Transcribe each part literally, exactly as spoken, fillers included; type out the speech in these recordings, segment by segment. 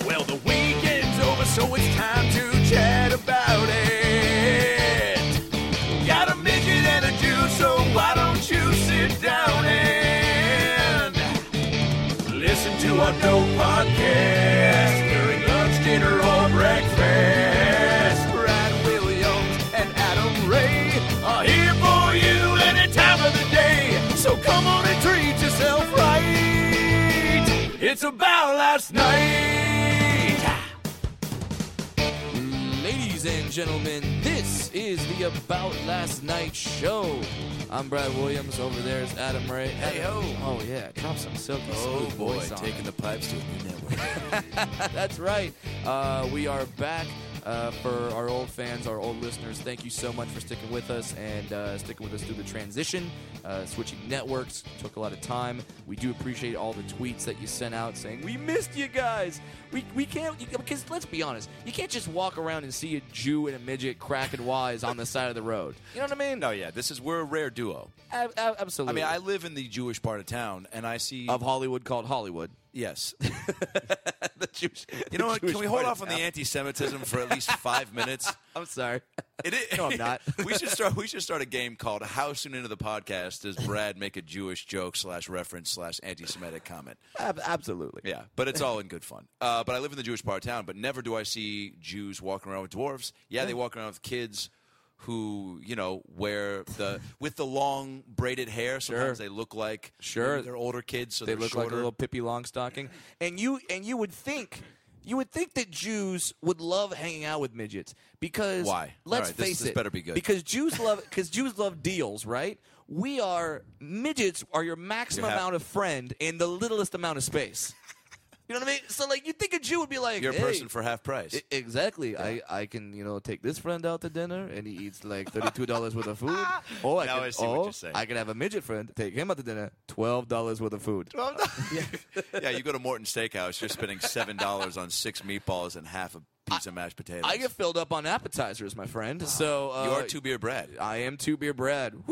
Well, the weekend's over, so it's time to chat about it. Got a midget and a Jew, so why don't you sit down and listen to our dope podcast during lunch, dinner, or breakfast. Brad Williams and Adam Ray are here for you any time of the day. So come on and treat yourself right. It's about last night. Ladies and gentlemen, this is the About Last Night show. I'm Brad Williams. Over there is Adam Ray. Hey, ho. Oh, yeah. Drop some silky Oh, smooth boy. voice on Taking it. the pipes to a new network. That's right. Uh, we are back. Uh, for our old fans, our old listeners, thank you so much for sticking with us and uh, sticking with us through the transition. Uh, switching networks took a lot of time. We do appreciate all the tweets that you sent out saying, we missed you guys. We we can't, because let's be honest, you can't just walk around and see a Jew and a midget cracking wise on the side of the road. You know what I mean? No, yeah, this is we're a rare duo. A- a- absolutely. I mean, I live in the Jewish part of town, and I see Of Hollywood called Hollywood. yes. the Jewish, You know the what? Jewish Can we hold part off of on the town. anti-Semitism for at least five minutes? I'm sorry. It is, No, I'm not. we should start. We should start a game called "How Soon Into the Podcast Does Brad Make a Jewish Joke slash Reference slash Anti-Semitic Comment?" Ab- absolutely. Yeah, but it's all in good fun. Uh, but I live in the Jewish part of town, but never do I see Jews walking around with dwarves. Yeah, they walk around with kids who, you know, wear the with the long braided hair. Sometimes Sure. they look like Sure. maybe they're older kids, so They they're look shorter. like a little Pippi Longstocking. And you and you would think you would think that Jews would love hanging out with midgets because Why? let's All right, this- face this it, better be good. because Jews love because Jews love deals, right? We are midgets are your maximum You have- amount of friend in the littlest amount of space. You know what I mean? So like you think a Jew would be like, You're a hey, person for half price. I- exactly. I, I can, you know, take this friend out to dinner and he eats like thirty-two dollars worth of food. Or I Now can, I see what or you're saying. I can have a midget friend, take him out to dinner, twelve dollars worth of food. yeah, you go to Morton Steakhouse, you're spending seven dollars on six meatballs and half a piece of mashed potatoes. I get filled up on appetizers, my friend. So uh, you are two beer Brad. I am two beer Brad. Woohoo!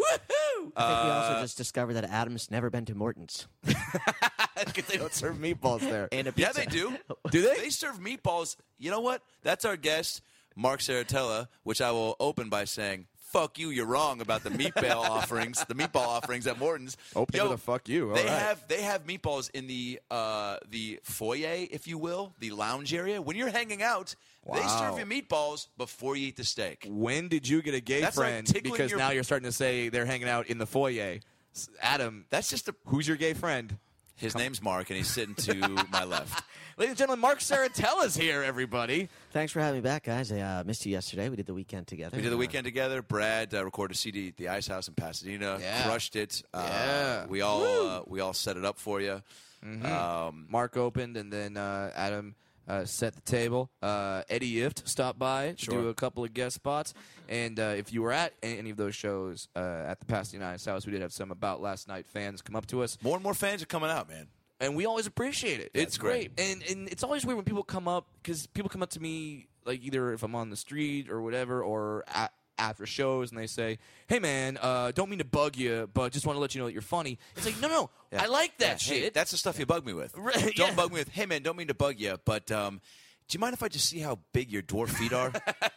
I think we also just discovered that Adam's never been to Morton's. Because they don't serve meatballs there. And a Yeah, pizza. they do. Do they? They serve meatballs. You know what? That's our guest, Mark Saratella, which I will open by saying, fuck you, you're wrong about the meatball offerings, the meatball offerings at Morton's. Open Yo, with a fuck you. All they right. have they have meatballs in the uh, the foyer, if you will, the lounge area. When you're hanging out, they Wow. serve you meatballs before you eat the steak. When did you get a gay That's like friend? tickling Because your- now you're starting to say they're hanging out in the foyer. S- Adam, That's just a. who's your gay friend? His name's Mark, and he's sitting to my left. Ladies and gentlemen, Mark Saratella's here, everybody. Thanks for having me back, guys. I uh, missed you yesterday. We did the weekend together. We did the Uh, weekend together. Brad uh, recorded a C D at the Ice House in Pasadena. Yeah. Crushed it. Uh, Yeah. We all uh, we all set it up for you. Mm-hmm. Um, Mark opened, and then uh, Adam uh, set the table. Uh, Eddie Ift stopped by to Sure. do a couple of guest spots. And uh, if you were at any of those shows uh, at the Pasadena Ice House, we did have some About Last Night fans come up to us. more and more fans are coming out, man. And we always appreciate it. Yeah, it's it's great. great. And and it's always weird when people come up, because people come up to me, like either if I'm on the street or whatever, or at, after shows, and they say, hey, man, uh, don't mean to bug you, but just want to let you know that you're funny. It's like, no, no, Yeah. I like that Yeah, hey, shit. that's the stuff you bug me with. Right, Don't yeah. bug me with, hey, man, don't mean to bug you, but um, do you mind if I just see how big your dwarf feet are?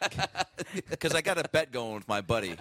Because I got a bet going with my buddy.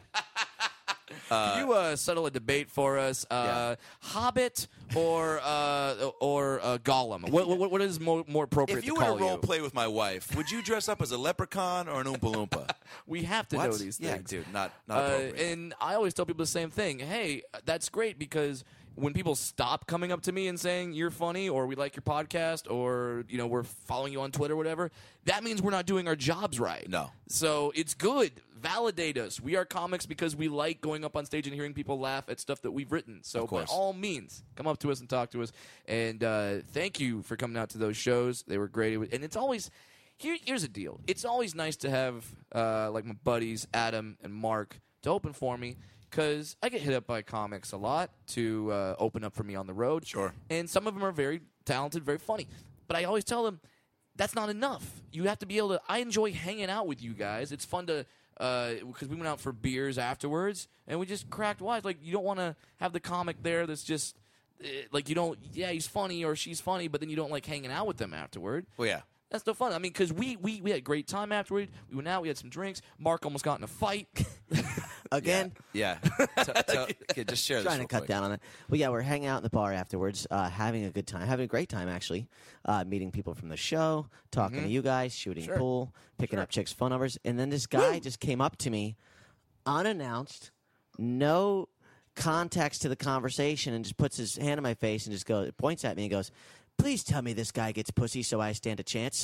Can you uh, settle a debate for us? Uh, Hobbit or uh, or uh, Gollum? What, what, what is more, more appropriate If you to were call to role you? play with my wife, would you dress up as a leprechaun or an Oompa Loompa? We have to What? know these Yeah, things. dude, not, not Uh, appropriate. and I always tell people the same thing. Hey, that's great, because when people stop coming up to me and saying you're funny, or we like your podcast, or you know we're following you on Twitter or whatever, that means we're not doing our jobs right. No. So it's good. Validate us. We are comics because we like going up on stage and hearing people laugh at stuff that we've written. So Of by course. all means, come up to us and talk to us. And uh, thank you for coming out to those shows. They were great. It was- And it's always here. Here's a deal. It's always nice to have uh, like my buddies Adam and Mark to open for me, because I get hit up by comics a lot to uh, open up for me on the road. Sure. And some of them are very talented, very funny. But I always tell them that's not enough. You have to be able to. I enjoy hanging out with you guys. It's fun to. Because we went out for beers afterwards, and we just cracked wise. Like, you don't want to have the comic there that's just, uh, like, you don't, yeah, he's funny or she's funny, but then you don't like hanging out with them afterward. Well, yeah. That's no fun. I mean, because we, we we had a great time afterward. We went out. We had some drinks. Mark almost got in a fight. Again, Yeah. T- t- okay, just share this trying to real cut quick. down on it. Well, yeah, we're hanging out in the bar afterwards, uh, having a good time, having a great time actually, uh, meeting people from the show, talking to you guys, shooting Sure. pool, picking up chicks' phone numbers, and then this guy just came up to me, unannounced, no context to the conversation, and just puts his hand on my face and just goes, points at me and goes, "Please tell me this guy gets pussy so I stand a chance."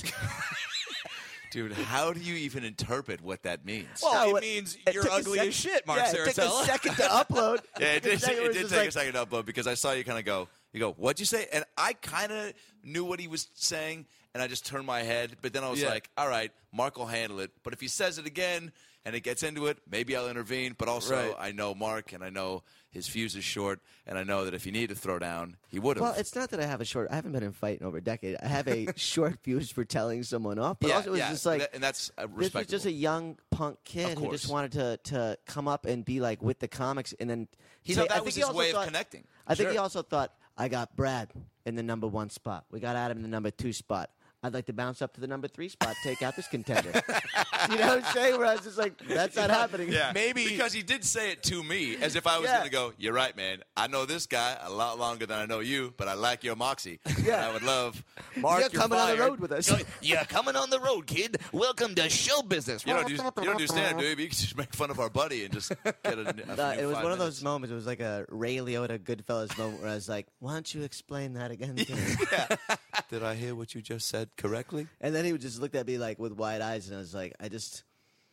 Dude, how do you even interpret what that means? Well, No, it means it you're took a ugly sec- as shit, Mark yeah, it took a Saratella. second to upload. Yeah, it did, The second it was did just take like- a second to upload because I saw you kind of go, you go, what'd you say? And I kind of knew what he was saying, and I just turned my head. But then I was Yeah. like, all right, Mark will handle it. But if he says it again and it gets into it, maybe I'll intervene. But also, Right. I know Mark, and I know his fuse is short, and I know that if he needed to throw down, he would have. Well, it's not that I have a short. I haven't been in fighting over a decade. I have a short fuse for telling someone off, but yeah, also it was yeah, just like and that- and that's uh, this was respectable. just a young punk kid who just course. wanted to to come up and be like with the comics, and then He say- thought that I was think he his also way of thought- connecting. I think he Sure. also thought I got Brad in the number one spot. We got Adam in the number two spot. I'd like to bounce up to the number three spot, take out this contender. You know what I'm saying? Where I was just like, that's not happening. Yeah, Maybe- because he did say it to me as if I was Yeah. going to go, you're right, man. I know this guy a lot longer than I know you, but I like your moxie. Yeah. And I would love. Mark, You're you're coming on the fired. road with us. You're coming on the road, kid. Welcome to show business. You don't do, you don't do stand-up, do you? You can just make fun of our buddy and just get a, a Uh, few it was five one of minutes. those moments. It was like a Ray Liotta Goodfellas moment where I was like, "Why don't you explain that again to me?" Did I hear what you just said correctly? And then he would just looked at me like with wide eyes, and I was like, "I just."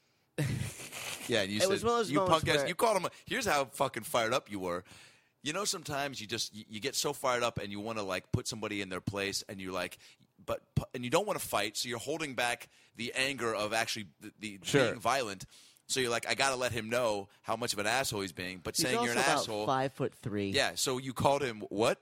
Yeah, and you It said, was one of those you moments punk guys, where- you called him, a- here's how fucking fired up you were. You know, sometimes you just, you, you get so fired up and you want to like put somebody in their place and you like, but, and you don't want to fight, so you're holding back the anger of actually the, the Sure. being violent. So you're like, I got to let him know how much of an asshole he's being, but He's saying also you're an about asshole. five foot three. Yeah, so you called him what?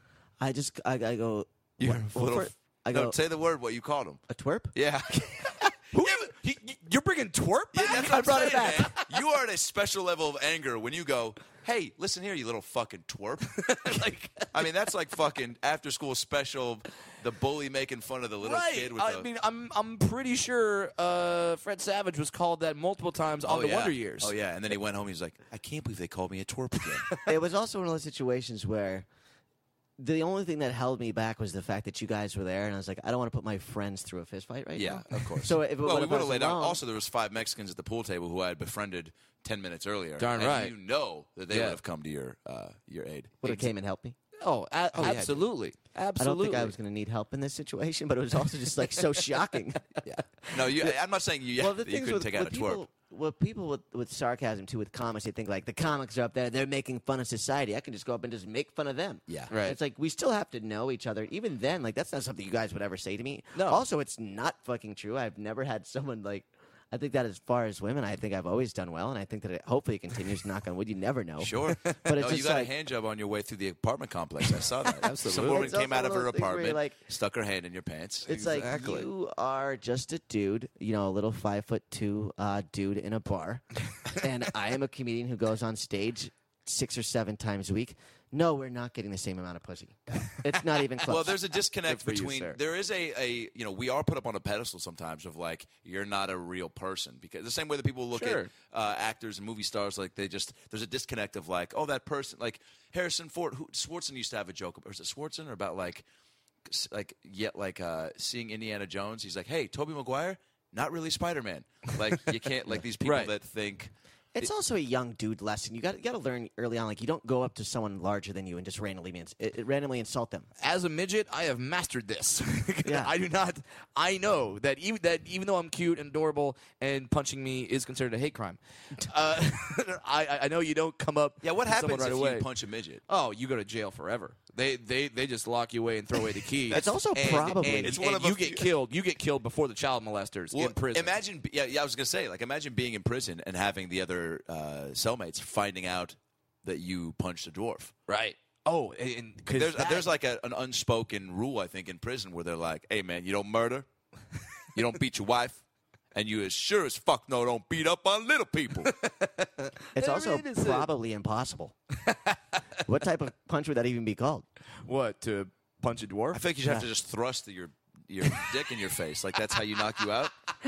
I just I, I go. You're what- a well, little, fir- I no, go say the word, what you called him. a twerp. Yeah. Who, he, you're bringing twerp Yeah, back? that's what I I'm brought it saying, man. You are at a special level of anger when you go, hey, listen here, you little fucking twerp. Like, I mean, that's like fucking after school special, the bully making fun of the little Right. kid with I the. mean, I'm I'm pretty sure uh, Fred Savage was called that multiple times on oh, the yeah. Wonder Years. Oh, yeah. And then he went home. He's like, I can't believe they called me a twerp again. It was also one of those situations where the only thing that held me back was the fact that you guys were there, and I was like, I don't want to put my friends through a fist fight right Yeah, now. of course. So if it well, we would would have laid out. Also, there was five Mexicans at the pool table who I had befriended ten minutes earlier. Darn and right. You know that they Yeah. would have come to your uh, your aid. would have came and helped me. Oh, a- Oh, yeah. absolutely. I don't Absolutely. think I was going to need help in this situation, but it was also just like so shocking. Yeah. No, you, I'm not saying you, well, the that you things couldn't with, take out with a people, twerp. with people with, with sarcasm too, with comics, they think like the comics are up there, they're making fun of society. I can just go up and just make fun of them. Yeah. Right. It's like we still have to know each other. Even then, like that's not something you guys would ever say to me. No. Also, it's not fucking true. I've never had someone like. I think that as far as women, I think I've always done well, and I think that it hopefully continues. Knock on wood, you never know. Sure. But it's no, just you got like- a hand job on your way through the apartment complex. I saw that. Absolutely. Some woman It's came also out of one of her those things where apartment, you're like- stuck her hand in your pants. It's Exactly. like you are just a dude, you know, a little five foot two uh, dude in a bar, and I am a comedian who goes on stage six or seven times a week. No, we're not getting the same amount of pussy. It's not even close. Well, there's a disconnect Good for you, between sir. there is a, a you know we are put up on a pedestal sometimes of like you're not a real person because the same way that people look Sure. at uh, actors and movie stars like they just there's a disconnect of like oh that person like Harrison Ford who Swartzen used to have a joke or is it Swartzen or about like s- like yet like uh, seeing Indiana Jones he's like hey Tobey Maguire not really Spider-Man like you can't like these people Right. that think It's also a young dude lesson. You got you got to learn early on. Like you don't go up to someone larger than you and just randomly ins- it, it randomly insult them. As a midget, I have mastered this. Yeah. I do not. I know that even that even though I'm cute and adorable, and punching me is considered a hate crime. Uh, I I know you don't come up. yeah what to someone happens right if away. you punch a midget Oh, you go to jail forever. They they they just lock you away and throw away the key. It's also and, probably- and, It's one and of a you get few- killed. You get killed before the child molesters Well, in prison. Imagine, yeah, yeah, I was gonna say, like, imagine being in prison and having the other uh, cellmates finding out that you punched a dwarf. right? Oh, and because There's there's like a, an unspoken rule, I think, in prison where they're like, "Hey, man, you don't murder, you don't beat your wife, and you as sure as fuck no don't beat up on little people." It's There also it is. probably impossible. What type of punch would that even be called? what to punch a dwarf? I think you have Yeah. to just thrust your your dick in your face. Like that's how you knock you out.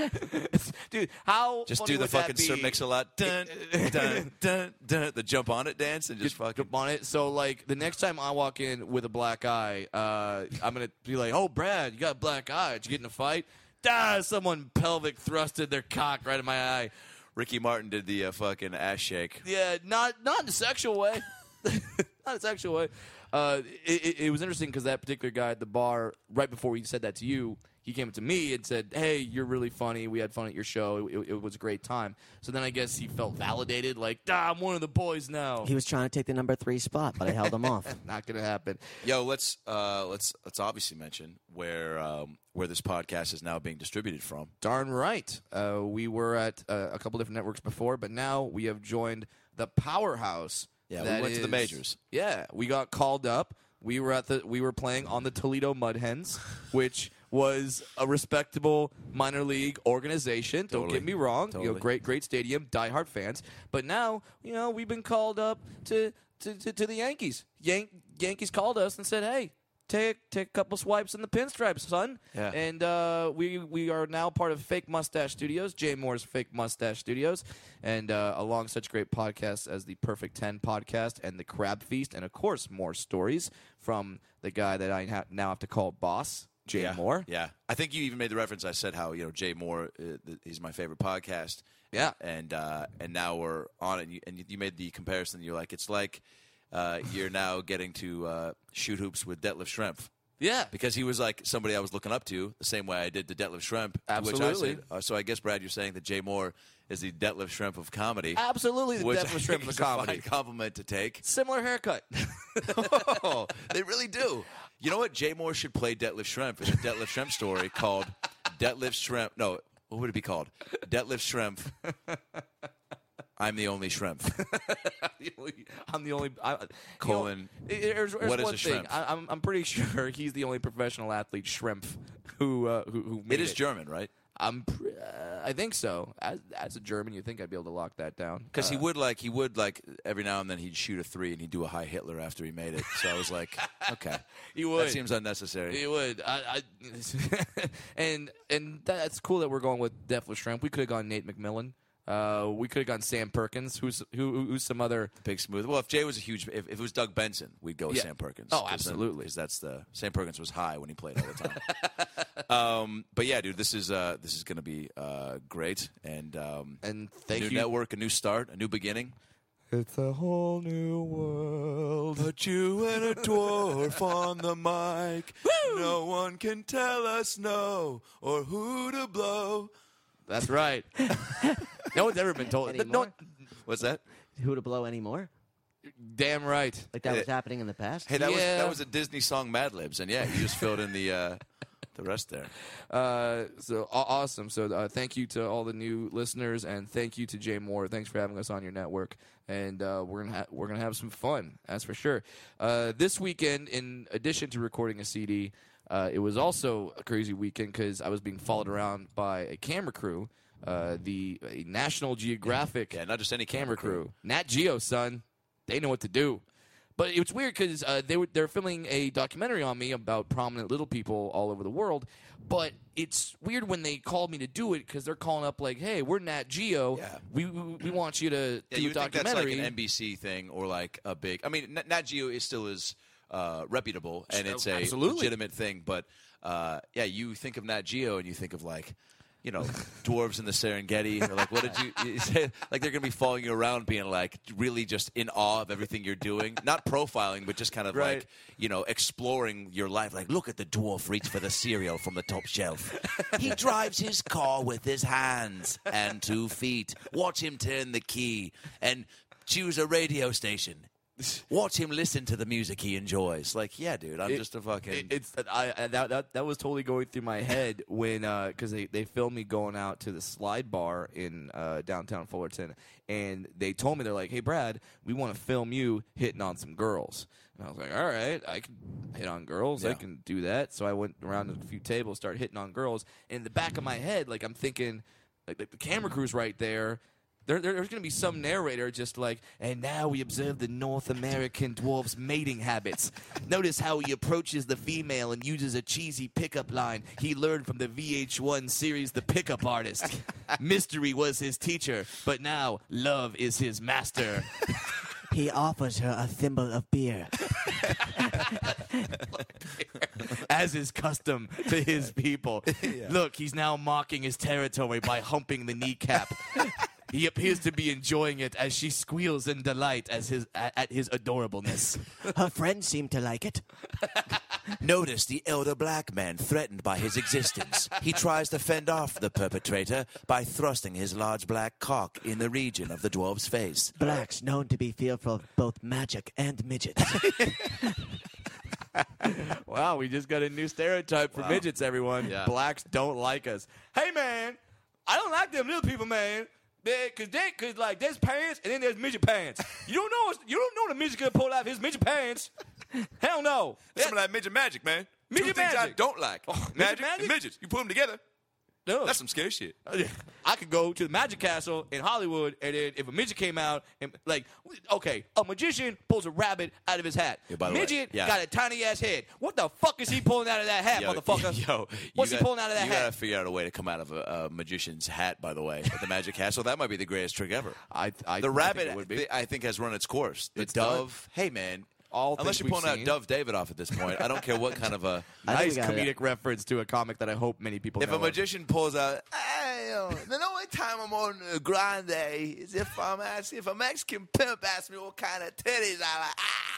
Dude, how Just funny do the would that fucking Sir be? Mix-a-Lot, dun, dun, dun, dun, the jump on it dance, and just fucking. Jump on it. So, like, the next time I walk in with a black eye, uh, I'm going to be like, oh, Brad, you got a black eye. Did you get in a fight? Ah, someone pelvic thrusted their cock right in my eye. Ricky Martin did the uh, fucking ass shake. Yeah, not not in a sexual way. Not in a sexual way. Uh, it, it, it was interesting because that particular guy at the bar, right before he said that to you, he came up to me and said, hey, you're really funny. We had fun at your show. It, it was a great time. So then I guess he felt validated, like, ah, I'm one of the boys now. He was trying to take the number three spot, but I held him off. Not going to happen. Yo, let's uh, let's let's obviously mention where um, where this podcast is now being distributed from. Darn right. Uh, we were at uh, a couple different networks before, but now we have joined the powerhouse. Yeah, we that went to the is- majors. Yeah, we got called up. We were at the we were playing on the Toledo Mud Hens, which was a respectable minor league organization. Don't Totally. get me wrong. You know, Totally. great great stadium, diehard fans. But now, you know, we've been called up to to, to, to the Yankees. Yan- Yankees called us and said, "Hey, take take a couple swipes in the pinstripes, son." Yeah. And uh, we we are now part of Fake Mustache Studios, Jay Moore's Fake Mustache Studios, and uh, along such great podcasts as the Perfect Ten podcast and the Crab Feast, and of course more stories from the guy that I ha- now have to call boss, Jay yeah. Moore. Yeah, I think you even made the reference. I said how you know Jay Moore, uh, th- he's my favorite podcast. Yeah. and uh, and now we're on it. And you, and you made the comparison. You're like, it's like uh, you're now getting to uh, shoot hoops with Detlef Schrempf. Yeah. Because he was like somebody I was looking up to the same way I did to Detlef Schrempf. Absolutely. Which I said, uh, so I guess, Brad, you're saying that Jay Moore is the Detlef Schrempf of comedy. Absolutely, the which Detlef I Schrempf think of is comedy. a fine compliment to take. Similar haircut. Oh, they really do. You know what? Jay Moore should play Detlef Schrempf in a Detlef Schrempf story called Detlef Schrempf. No, what would it be called? Detlef Schrempf. I'm the only Schrempf. I'm the only I, Colon, You know, there's, there's what is one a thing. Schrempf? I, I'm I'm pretty sure he's the only professional athlete Schrempf who uh, who, who made It is German, right? I'm pr- uh, I think so. As, as a German, you think I'd be able to lock that down Because he Uh, would like he would like every now and then he'd shoot a three and he'd do a high Hitler after he made it. So I was like, okay, He would. that seems unnecessary. He would. I, I and and that's cool that we're going with Detlef Schrempf. We could have gone Nate McMillan. Uh, we could have gone Sam Perkins, who's who, who's some other. Big smooth. Well, if Jay was a huge, if, if it was Doug Benson, we'd go with Yeah. Sam Perkins. Oh, 'Cause then- absolutely. 'cause that's the Sam Perkins was high when he played all the time. um, but yeah, dude, this is uh, this is going to be uh, great, and um, And thank new you. network, a new start, a new beginning. It's a whole new world. A Jew and a dwarf on the mic. No one can tell us no or who to blow. That's right. No one's ever been told. Anymore? No, What's that? Who to blow anymore? damn right. Like that Hey, was happening in the past? Hey, that was Yeah. that was a Disney song, Mad Libs, and yeah, you just filled in the uh, the rest there. Uh, so aw- awesome. So uh, thank you to all the new listeners, and thank you to Jay Moore. Thanks for having us on your network, and uh, we're gonna ha- we're gonna have some fun. That's for sure. Uh, this weekend, in addition to recording a C D, uh, it was also a crazy weekend because I was being followed around by a camera crew, uh, the a National Geographic Yeah, not just any camera crew, Nat Geo, son. They know what to do. But it's weird because uh, they were they're filming a documentary on me about prominent little people all over the world. But it's weird when they called me to do it because they're calling up like, "Hey, we're Nat Geo. Yeah. We, we we want you to Yeah, do you a would think that's like documentary." an N B C thing or like a big. I mean, Nat- Nat Geo is still is uh, reputable and it's a Absolutely. legitimate thing. But uh, yeah, you think of Nat Geo and you think of like, you know, dwarves in the Serengeti. Or like, what did you, you say? Like they're gonna be following you around, being like really just in awe of everything you're doing, not profiling, but just kind of Right. like you know exploring your life. Like, look at the dwarf reach for the cereal from the top shelf. He drives his car with his hands and two feet. Watch him turn the key and choose a radio station. Watch him listen to the music he enjoys. Like, yeah, dude, I'm It- just a fucking. It- it's I, I that, that that was totally going through my head when because they they filmed me going out to the Slide Bar in uh, downtown Fullerton, and they told me they're like, "Hey, Brad, we want to film you hitting on some girls." And I was like, "All right, I can hit on girls. I Yeah. can do that." So I went around to a few tables, started hitting on girls. And in the back of my head, like I'm thinking, like, like the camera crew's right there. There, there- there's going to be some narrator just like, and now we observe the North American dwarf's mating habits. Notice how he approaches the female and uses a cheesy pickup line he learned from the V H one series The Pickup Artist. Mystery was his teacher, but now love is his master. He offers her a thimble of beer. As is custom to his people. Look, he's now mocking his territory by humping the kneecap. He appears to be enjoying it as she squeals in delight as his, at, at his adorableness. Her friends seem to like it. Notice the elder black man threatened by his existence. He tries to fend off the perpetrator by thrusting his large black cock in the region of the dwarf's face. Blacks known to be fearful of both magic and midgets. Wow, we just got a new stereotype for Wow. midgets, everyone. Yeah. Blacks don't like us. Hey, man, I don't like them little people, man. They, cause they, cause like there's pants and then there's midget pants. You don't know, you don't know the midget gonna pull out his midget pants. Hell no. Some of that midget magic, man. Midget Two things I magic. don't like. Oh, midget magic, magic? and midgets. You put them together, No. that's some scary shit. I could go to the Magic Castle in Hollywood, and then if a midget came out, and like, okay, a magician pulls a rabbit out of his hat. Yeah, by the way, midget yeah. got a tiny ass head. What the fuck is he pulling out of that hat, motherfucker? Yo, What's you he got- pulling out of that you hat? gotta figure out a way to come out of a, a magician's hat, by the way, at the Magic Castle. That might be the greatest trick ever. I, I, The I rabbit, think it would be. th- I think, has run its course. The It's done. dove, hey, man. All Unless things you're we've pulling out seen. Dove David off at this point, I don't care what kind of a. I think Nice we got it. comedic reference to a comic that I hope many people If know a of. magician pulls out, hey, yo, the only time I'm on the grind day is if I'm asking, if a Mexican pimp asks me what kind of titties I like.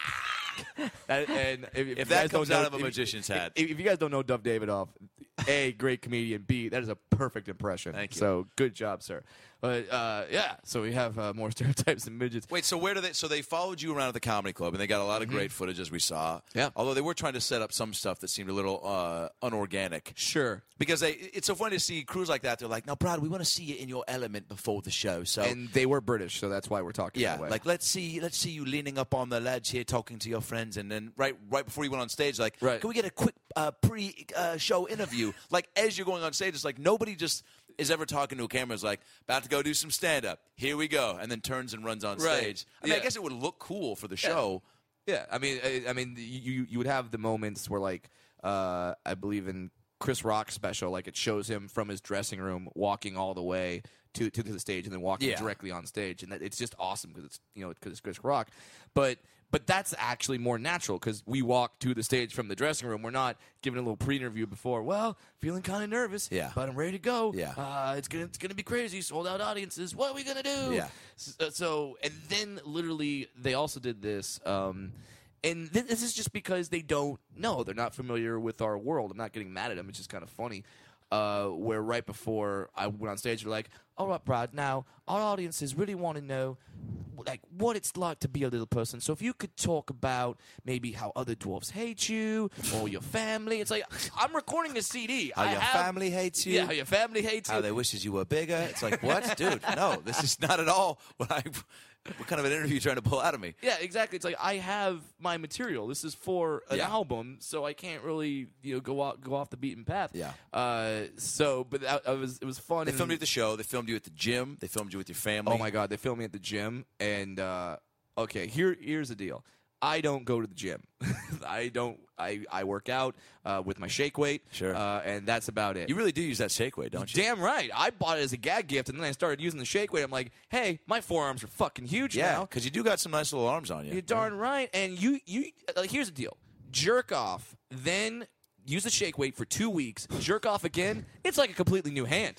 Ah! That- and if, if, If you that guys don't comes out know- of a if- magician's if- hat. if, if you guys don't know Dove Davidoff, A, great comedian. B, that is a perfect impression. Thank you. So good job, sir. But uh, yeah, so we have uh, more stereotypes than midgets. Wait, so where do they? So they followed you around at the comedy club, and they got a lot of great footage, as we saw. Yeah. Although they were trying to set up some stuff that seemed a little uh, unorganic. Sure. Because they, it's so funny to see crews like that. They're like, "Now, Brad, we want to see you in your element before the show." So, And they were British, so that's why we're talking yeah, that way. like let's see, let's see you leaning up on the ledge here, talking to your friends, and then right, right before you went on stage, like, Right. can we get a quick uh, pre-show interview? Like as you're going on stage, it's like nobody just is ever talking to a camera. Is like about to go do some stand-up. Here we go, and then turns and runs on Right. stage. I mean, I Yeah. guess it would look cool for the show. Yeah, I mean, I, I mean, you you would have the moments where, like, uh, I believe in Chris Rock's special, like it shows him from his dressing room walking all the way to to the stage and then walking Yeah. directly on stage, and that, it's just awesome because it's you know because it's Chris Rock, but. But that's actually more natural because we walk to the stage from the dressing room. We're not giving a little pre-interview before. Well, feeling kind of nervous, Yeah. but I'm ready to go. Yeah. uh, it's gonna it's gonna be crazy. Sold out audiences. What are we gonna do? Yeah. So, so and then literally they also did this. Um, And th- this is just because they don't know. They're not familiar with our world. I'm not getting mad at them. It's just kind of funny. Uh, where right before I went on stage, they're like, all right, Brad, now our audiences really want to know like what it's like to be a little person. So if you could talk about maybe how other dwarfs hate you or your family. It's like, I'm recording a C D. How I your have- family hates you. Yeah, how your family hates How you. they wishes you were bigger. It's like, what? Dude, no, this is not at all what I... What kind of an interview are you trying to pull out of me? Yeah, exactly. It's like I have my material. This is for an Yeah. album, so I can't really you know go out, go off the beaten path. Yeah. Uh, so, but that, I was it was fun. They and- filmed you at the show. They filmed you at the gym. They filmed you with your family. Oh my god, they filmed me at the gym, and uh, okay, here here's the deal. I don't go to the gym. I don't. I, I work out uh, with my shake weight. Sure. Uh, and that's about it. You really do use that shake weight, don't you? Damn right. I bought it as a gag gift, and then I started using the shake weight. I'm like, hey, my forearms are fucking huge Yeah, now. because you do got some nice little arms on you. You're darn right. And you, you like, here's the deal: jerk off, then use the shake weight for two weeks. Jerk off again. It's like a completely new hand.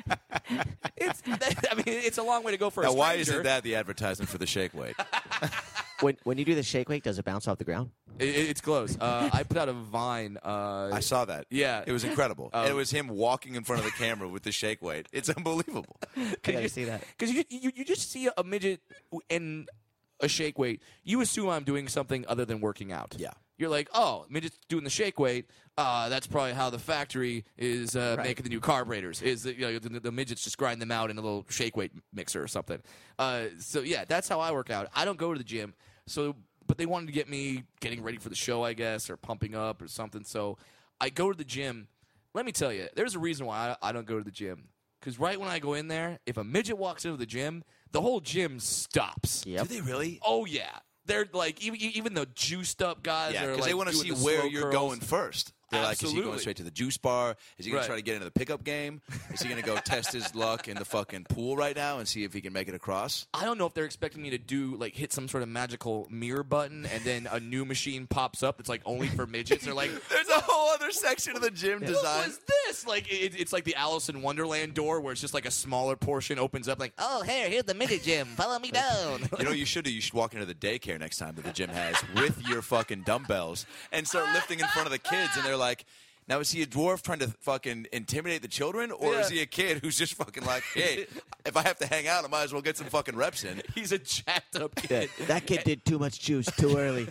it's, I mean, it's a long way to go for a Now, why stranger. isn't that the advertisement for the shake weight? When when you do the shake weight, does it bounce off the ground? It, it's close. Uh, I put out a vine. Uh, I saw that. Yeah. It was incredible. Um, and it was him walking in front of the camera with the shake weight. It's unbelievable. I gotta see that. Because you, you you just see a midget in a shake weight, you assume I'm doing something other than working out. Yeah. You're like, oh, midget's doing the shake weight. Uh, that's probably how the factory is uh, Right. making the new carburetors. Is that, you know, the, the midgets just grind them out in a little shake weight mixer or something. Uh, so yeah, that's how I work out. I don't go to the gym. So, but they wanted to get me getting ready for the show, I guess, or pumping up or something. So I go to the gym. Let me tell you, there's a reason why I, I don't go to the gym. Because right when I go in there, if a midget walks into the gym, the whole gym stops. Yep. Do they really? Oh, yeah. They're like, even, even the juiced up guys Yeah, are because like they want to doing see the where slow you're curls. going first. They're like, is he Absolutely. going straight to the juice bar? Is he going Right. to try to get into the pickup game? Is he going to go test his luck in the fucking pool right now and see if he can make it across? I don't know if they're expecting me to do like hit some sort of magical mirror button and then a new machine pops up that's like only for midgets. They're like, There's a whole other section of the gym what design. was this? Like it, it's like the Alice in Wonderland door where it's just like a smaller portion opens up. Like, oh, here, here's the midget gym. Follow me down. You know what you should do? You should walk into the daycare next time that the gym has with your fucking dumbbells and start lifting in front of the kids. And they're like, now, is he a dwarf trying to fucking intimidate the children? Or Yeah. is he a kid who's just fucking like, hey, if I have to hang out, I might as well get some fucking reps in? He's a jacked up Yeah, kid. that kid did too much juice too early.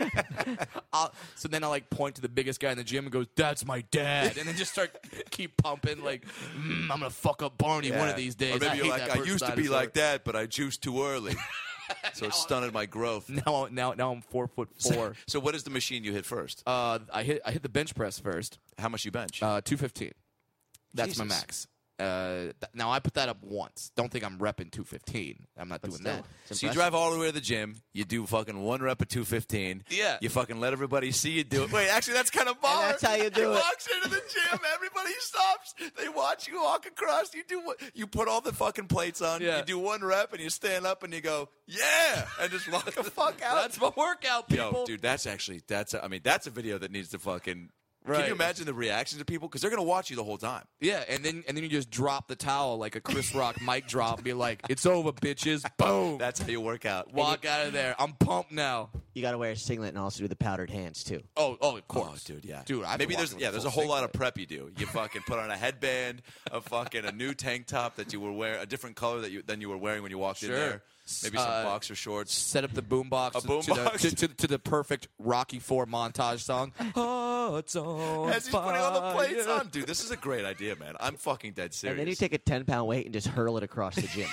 I'll, so then I like point to the biggest guy in the gym and goes, "That's my dad," and then just start keep pumping like, mm, "I'm gonna fuck up Barney one of these days." Or maybe I you're hate like, that I person used to be dinosaur." like that, but I juiced too early. So it stunted my growth. Now, now, now I'm four foot four. So what is the machine you hit first? uh, I hit I hit the bench press first. How much you bench? Uh, two fifteen. That's my Jesus. max. Uh, th- now I put that up once. Don't think I'm repping two fifteen. I'm not doing still, that. it's So you impressive. drive all the way to the gym. You do fucking one rep at two fifteen. Yeah. You fucking let everybody see you do it. Wait, actually, that's kind of baller. that's how you do he it. walks into the gym. Everybody stops. They watch you walk across. You do what? You put all the fucking plates on. Yeah. You do one rep and you stand up and you go, yeah, and just walk the fuck out. That's my workout, people. Yo, dude, that's actually that's. A, I mean, that's a video that needs to fucking. Can Right. you imagine the reactions of people? Because they're gonna watch you the whole time. Yeah, and then and then you just drop the towel like a Chris Rock mic drop and be like, "It's over, bitches." Boom. That's how you work out. Walk out of there. I'm pumped now. You got to wear a singlet and also do the powdered hands too. Oh, oh, of Oh, course, dude, yeah, dude. I've maybe been there's walking yeah, with there's full a whole lot of singlet. prep you do. You fucking put on a headband, a fucking a new tank top that you were wearing, a different color that you than you were wearing when you walked in Sure. there. Maybe some Uh, boxer shorts. Set up the boombox A to, boombox. to, the- to, to, to the perfect Rocky Four montage song. Hearts on As he's putting all the plates fire. on, dude, this is a great idea, man. I'm fucking dead serious. And then you take a ten pound weight and just hurl it across the gym.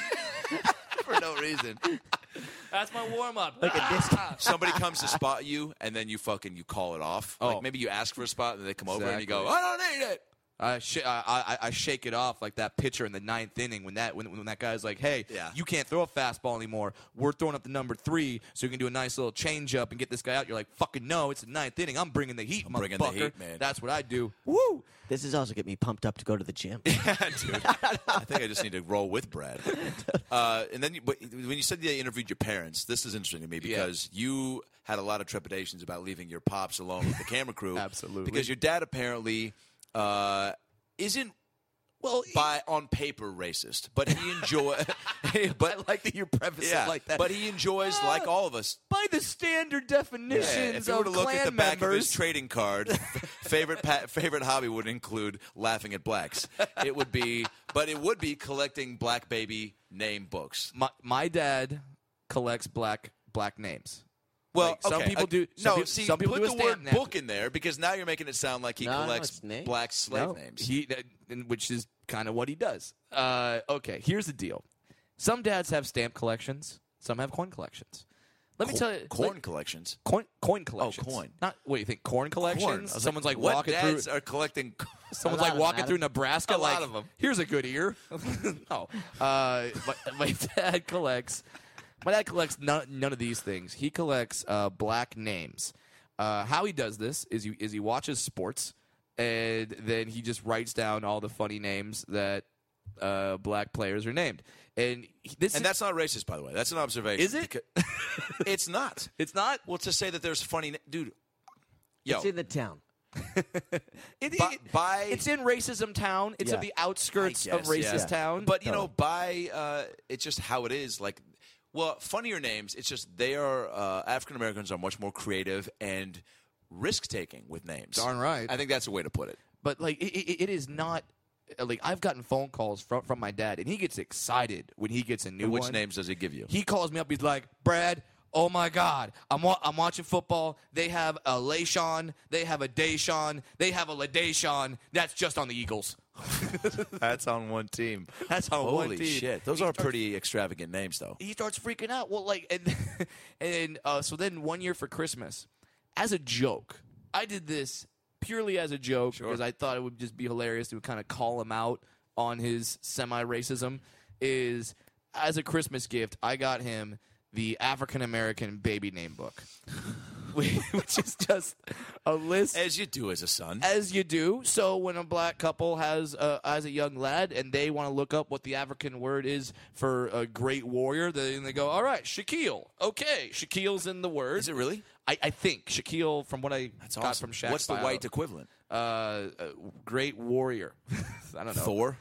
for no reason. That's my warm up. Like a disc. Somebody comes to spot you, and then you fucking you call it off. Oh. Like maybe you ask for a spot, and they come over, and you go, Exactly. "I don't need it." I, sh- I, I I shake it off like that pitcher in the ninth inning when that when, when that guy's like, hey, Yeah. you can't throw a fastball anymore. We're throwing up the number three, so you can do a nice little change up and get this guy out. You're like, fucking no, it's the ninth inning. I'm bringing the heat, I'm bringing the motherfucker. heat, man. That's what I do. Woo! This is also get me pumped up to go to the gym. Yeah, dude. I think I just need to roll with Brad. Uh, and then, you, but when you said you interviewed your parents, this is interesting to me because you had a lot of trepidations about leaving your pops alone with the camera crew. Absolutely. Because your dad apparently uh, isn't. Well, he- By on paper racist, but he enjoy. but I like that you preface yeah, it like that. but he enjoys Uh, like all of us. by the standard Yeah, definitions if you were of to look Klan at the back members, of his trading card, favorite pa- favorite hobby would include laughing at blacks. It would be, but it would be collecting black baby name books. my, my dad collects black black names. Well, Like, some okay, people uh, do- some no, people- see, some people put do a the stamp word napkin. book in there because now you're making it sound like he No, no, collects it's names. black slave No, names. He, that- and- which is kind of what he does. Uh, okay, here's the deal. Some dads have stamp collections. Some have coin collections. Let me Co- tell you, corn like, collections. coin coin collections. coin. Not what do you think? Corn collections. Corn. I was Someone's like, what walking dads through. are collecting. Someone's A lot like of walking them, through Adam. Nebraska. A like, lot of 'em. Here's a good ear. no, uh, my, my dad collects. My dad collects none, none of these things. He collects uh, black names. Uh, how he does this is he is he watches sports, and then he just writes down all the funny names that uh, black players are named. And he- this And is, that's not racist, by the way. That's an observation. Is it? Beca- it's not. it's not. Well, to say that there's funny, na- dude. Yo, It's in the town. It, By- it- by- it's in racism town. It's Yeah. at the outskirts I of guess, racist yeah. town. But you know, by uh, it's just how it is. Like, well, funnier names. It's just they are uh, African Americans are much more creative and risk taking with names. Darn right. I think that's a way to put it. But like, it, it, it is not. Like, I've gotten phone calls from from my dad, and he gets excited when he gets a new And which one. names does he give you? He calls me up. He's like, Brad, oh my God, I'm wa- I'm watching football. They have a LaShawn, they have a Deshaun, they have a LaDeshaun. That's just on the Eagles. That's on one team. That's on Holy one team. shit! Those He are starts- pretty extravagant names, though. He starts freaking out. Well, like, and and uh, so then one year for Christmas, as a joke, I did this purely as a joke Sure. because I thought it would just be hilarious to kind of call him out on his semi-racism is, as a Christmas gift, I got him the African American baby name book, which is just a list. As you do as a son. As you do. So when a black couple has uh, as a young lad and they want to look up what the African word is for a great warrior, then they go, all right, Shaquille. Okay, Shaquille's in the word. Is it really? I, I think. Shaquille, from what I That's got awesome. from Shaq's What's the bio, white equivalent? Uh, uh, great warrior. I don't know. Thor?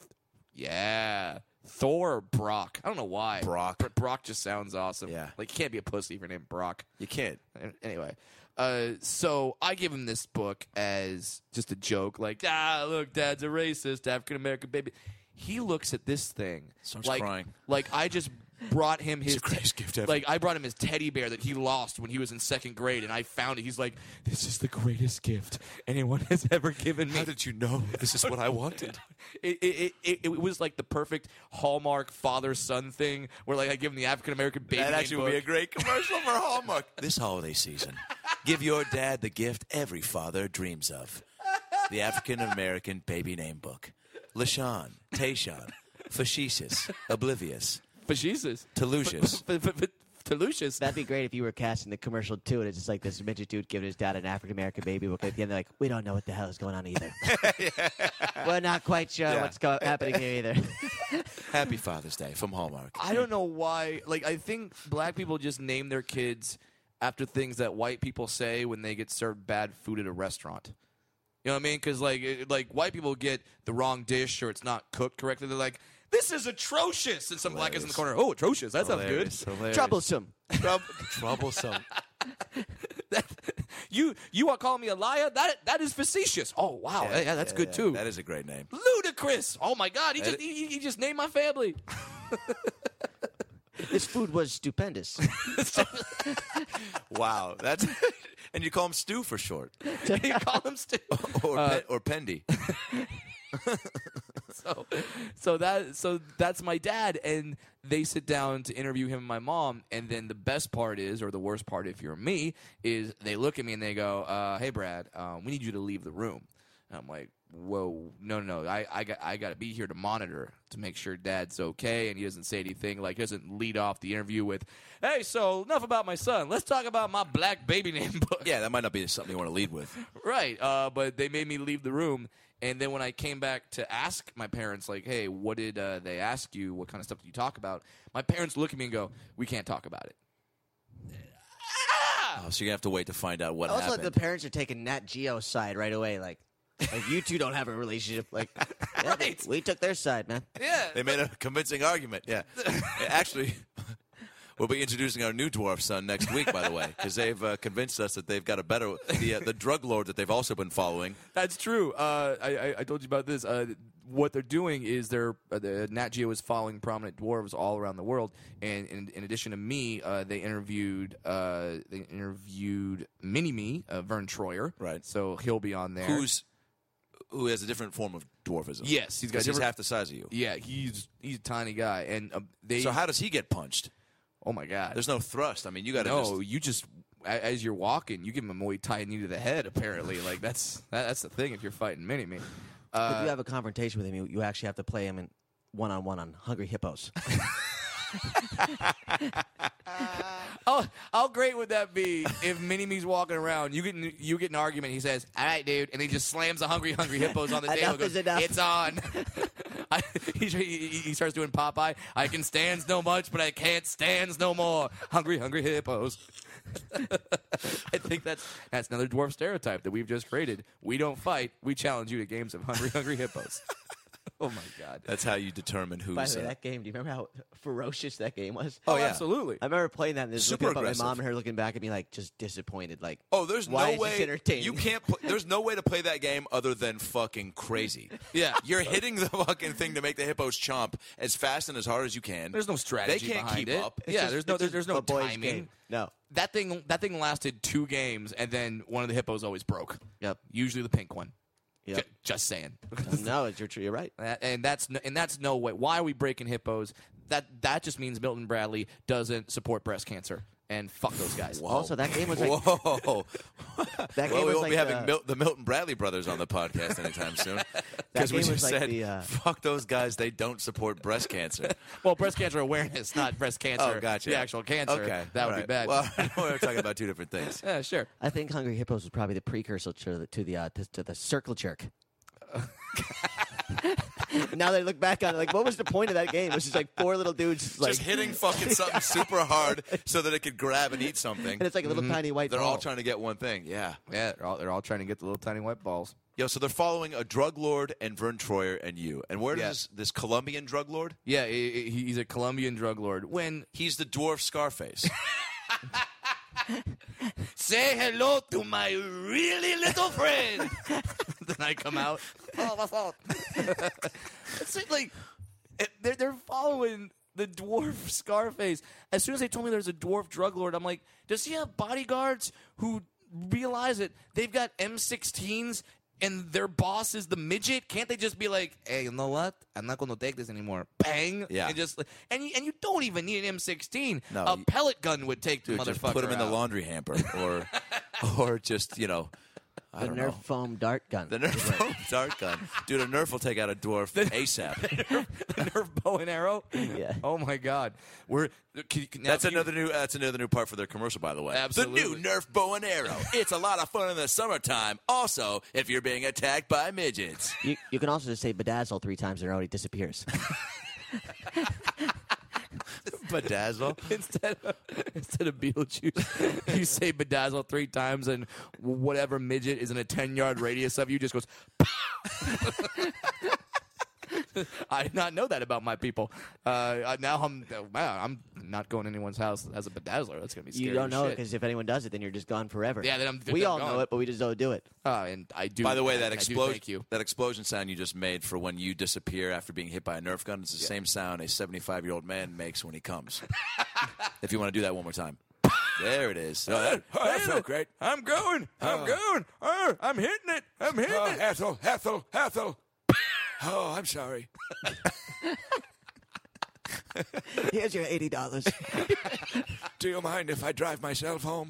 Yeah. Thor or Brock. I don't know why. Brock. Br- Brock just sounds awesome. Yeah. Like, you can't be a pussy if you're named Brock. You can't. Anyway, uh, so I give him this book as just a joke, like, ah, look, Dad's a racist, African American baby. He looks at this thing Starts like, crying. like I just brought him his It's the greatest gift ever. like I brought him his teddy bear that he lost when he was in second grade, and I found it. He's like, this is the greatest gift anyone has ever given me. How did you know this is what I wanted? It, it, it, it was like the perfect Hallmark father-son thing where, like, I give him the African American baby That name actually would be a book. great commercial for Hallmark. This holiday season, give your dad the gift every father dreams of. The African American baby name book. LaShawn, Tayshawn, Facetious, Oblivious, Fascistas. Telucious. Telucious. That'd be great if you were casting the commercial too, and it's just like this midget dude giving his dad an African American baby book. At the end, they're like, "We don't know what the hell is going on either. We're not quite sure Yeah. what's go- happening here either." Happy Father's Day from Hallmark. I don't know why. Like, I think black people just name their kids after things that white people say when they get served bad food at a restaurant. You know what I mean? Because, like, it- like white people get the wrong dish or it's not cooked correctly. They're like, this is atrocious. And some black guy's in the corner, oh, atrocious. That sounds good. Hilarious, hilarious. Troublesome. Troub- troublesome. That, you you are calling me a liar? That That is facetious. Oh, wow. Yeah, that's yeah, good, yeah. too. That is a great name. Ludicrous. Oh, my God. He That just, he, he just named my family. This food was stupendous. Wow. That's and you call him Stu for short. You call him Stu. Or, Uh, Pe- or Pendy. so, so that so that's my dad, and they sit down to interview him and my mom, and then the best part is, or the worst part if you're me, is they look at me and they go, uh, "Hey, Brad, um, we need you to leave the room." And I'm like, "Whoa, no, no, no! I, I got, I got to be here to monitor to make sure Dad's okay." And he doesn't say anything, like he doesn't lead off the interview with, "Hey, so enough about my son. Let's talk about my black baby name book." Yeah, that might not be something you want to lead with. Right, uh, but they made me leave the room, and then when I came back to ask my parents, like, hey, what did uh, they ask you? What kind of stuff did you talk about? My parents look at me and go, we can't talk about it. Oh, so you're going to have to wait to find out what Also, happened. like the parents are taking Nat Geo's side right away. Like, like you two don't have a relationship. Like, yeah, Right. we took their side, man. Yeah. They made a convincing argument. Yeah. Actually, we'll be introducing our new dwarf son next week, by the way, because they've uh, convinced us that they've got a better the uh, the drug lord that they've also been following. That's true. Uh, I, I, I told you about this. Uh, what they're doing is they're uh, the Nat Geo is following prominent dwarves all around the world, and in, in addition to me, uh, they interviewed uh, they interviewed Mini Me, uh, Vern Troyer. Right. So he'll be on there. Who's who has a different form of dwarfism? Yes, he's got 'Cause he's different- half the size of you. Yeah, he's he's a tiny guy, and uh, they. So how does he get punched? Oh my God! There's no thrust. I mean, you got to No, just you just a- as you're walking, you give him a Muay Thai knee to the head. Apparently, like that's that, that's the thing if you're fighting Mini Me. if Uh, you have a confrontation with him, you, you actually have to play him in one on one on Hungry Hippos. oh, how great would that be if Mini Me's walking around, you get in, you get an argument, he says, "All right, dude," and he just slams the hungry hungry hippos on the table. Enough and goes, is enough. It's on. I, he, he, he starts doing Popeye. I can stands no much, but I can't stands no more. Hungry hungry hippos. I think that's that's another dwarf stereotype that we've just created. We don't fight. We challenge you to games of hungry hungry hippos. Oh my God. that's how you determine who's. By the way, uh, that game, do you remember how ferocious that game was? Oh, yeah. absolutely. I remember playing that and just Super looking up at my aggressive. mom and her looking back at me like just disappointed. Like, Oh, there's why no is way this entertaining? you can't. Pl- there's no way to play that game other than fucking crazy. Yeah. You're hitting the fucking thing to make the hippos chomp as fast and as hard as you can. There's no strategy They can't behind keep it. up. It's Yeah, just- there's no it's there's, just there's no a boys' timing. game. No. That thing that thing lasted two games, and then one of the hippos always broke. Yep. Usually the pink one. Yep. J- just saying. No, it's- you're, you're right. That- and that's no, and that's no way. Why are we breaking hippos? That that just means Milton Bradley doesn't support breast cancer. and fuck those guys. Also, that game was like Whoa. that game well, we was won't like be having uh, Mil- the Milton Bradley brothers on the podcast anytime soon. Because we game just was like said, the, uh, fuck those guys, they don't support breast cancer. Well, breast cancer awareness, not breast cancer. Oh, gotcha. The actual cancer. Okay. That all would right. be bad. Well, I know we're talking about two different things. Yeah, sure. I think Hungry Hippos was probably the precursor to the to the, uh, to, to the circle jerk. Now they look back on it, like, what was the point of that game? It was just like four little dudes, like, Just hitting fucking something super hard so that it could grab and eat something. and it's like a little tiny white They're ball. all trying to get one thing. Yeah. Yeah, they're all, they're all trying to get the little tiny white balls. Yo, so they're following a drug lord and Vern Troyer and you. And where Yeah. does this Colombian drug lord? Yeah, he, he- he's a Colombian drug lord. When He's the dwarf Scarface. say hello to my really little friend, then I come out. Oh, what's up? It's like it- they're they're following the dwarf Scarface. As soon as they told me there's a dwarf drug lord, I'm like, does he have bodyguards who realize that they've got M sixteens and their boss is the midget? Can't they just be like, hey, you know what? I'm not going to take this anymore. Bang. Yeah. And just and you, and you don't even need an M sixteen. No, a you- pellet gun would take the Dude, motherfucker just put him in the out. laundry hamper. Or, or just, you know, I the don't Nerf know. foam dart gun. The Nerf dart gun. Dude, a Nerf will take out a dwarf ASAP. The Nerf bow and arrow. Yeah. Oh my God. We're can, can, now That's can you- another new. That's another new part for their commercial, by the way. Absolutely. The new Nerf bow and arrow. It's a lot of fun in the summertime. Also, if you're being attacked by midgets. You, you can also just say bedazzle three times in a row, he disappears. Bedazzle. instead of instead of Beetlejuice, you say bedazzle three times, and whatever midget is in a ten yard radius of you just goes. I did not know that about my people. Uh, now I'm wow, I'm not going to anyone's house as a bedazzler. That's gonna be scary. You don't as know it shit. because if anyone does it, then you're just gone forever. Yeah, then I'm- we then all I'm know gone. it, but we just don't do it. Uh, and I do. By the way, I- that I do explosion, Thank you. that explosion sound you just made for when you disappear after being hit by a Nerf gun is the same sound a seventy-five year old man makes when he comes. If you want to do that one more time, there it is. Oh, that, oh, that felt great. I'm going. I'm going. Oh, I'm hitting it. I'm hitting Oh, it. Ethel, Ethel, Ethel. Oh, I'm sorry. Here's your eighty dollars. Do you mind if I drive myself home?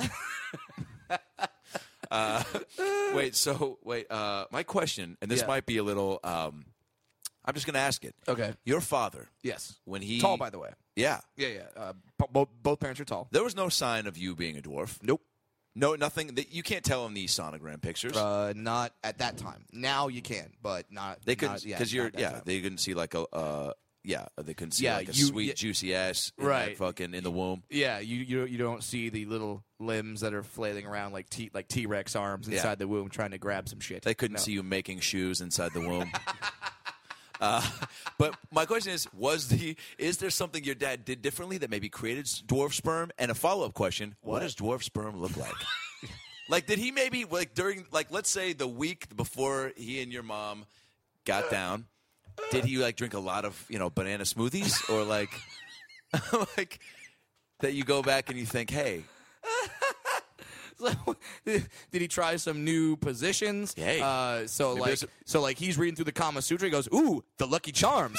uh, wait, so, wait, uh, my question, and this Yeah. might be a little, um, I'm just going to ask it. Okay. Your father, Yes. when he. Tall, by the way. Yeah. Yeah, yeah. Uh, bo- both both parents are tall. There was no sign of you being a dwarf. Nope. No, nothing. That you can't tell in these sonogram pictures. Uh, not at that time. Now you can, but not. they couldn't, not- yeah, because you're, not that yeah, time. they couldn't see like a, uh, yeah, they couldn't see Yeah, like a you- sweet, yeah. juicy ass, in Right. that fucking in the womb. Yeah, you, you you don't see the little limbs that are flailing around like T like T Rex arms Yeah. inside the womb trying to grab some shit. They couldn't No. see you making shoes inside the womb. uh, but my question is: Was the is there something your dad did differently that maybe created s- dwarf sperm? And a follow up question: what? What? does dwarf sperm look like? Like, did he maybe like during like let's say the week before he and your mom got down? Did he like drink a lot of you know banana smoothies or like like that you go back and you think, hey, So, did he try some new positions? Hey. Uh, so Maybe like, there's a- so like he's reading through the Kama Sutra. He goes, "Ooh, the Lucky Charms."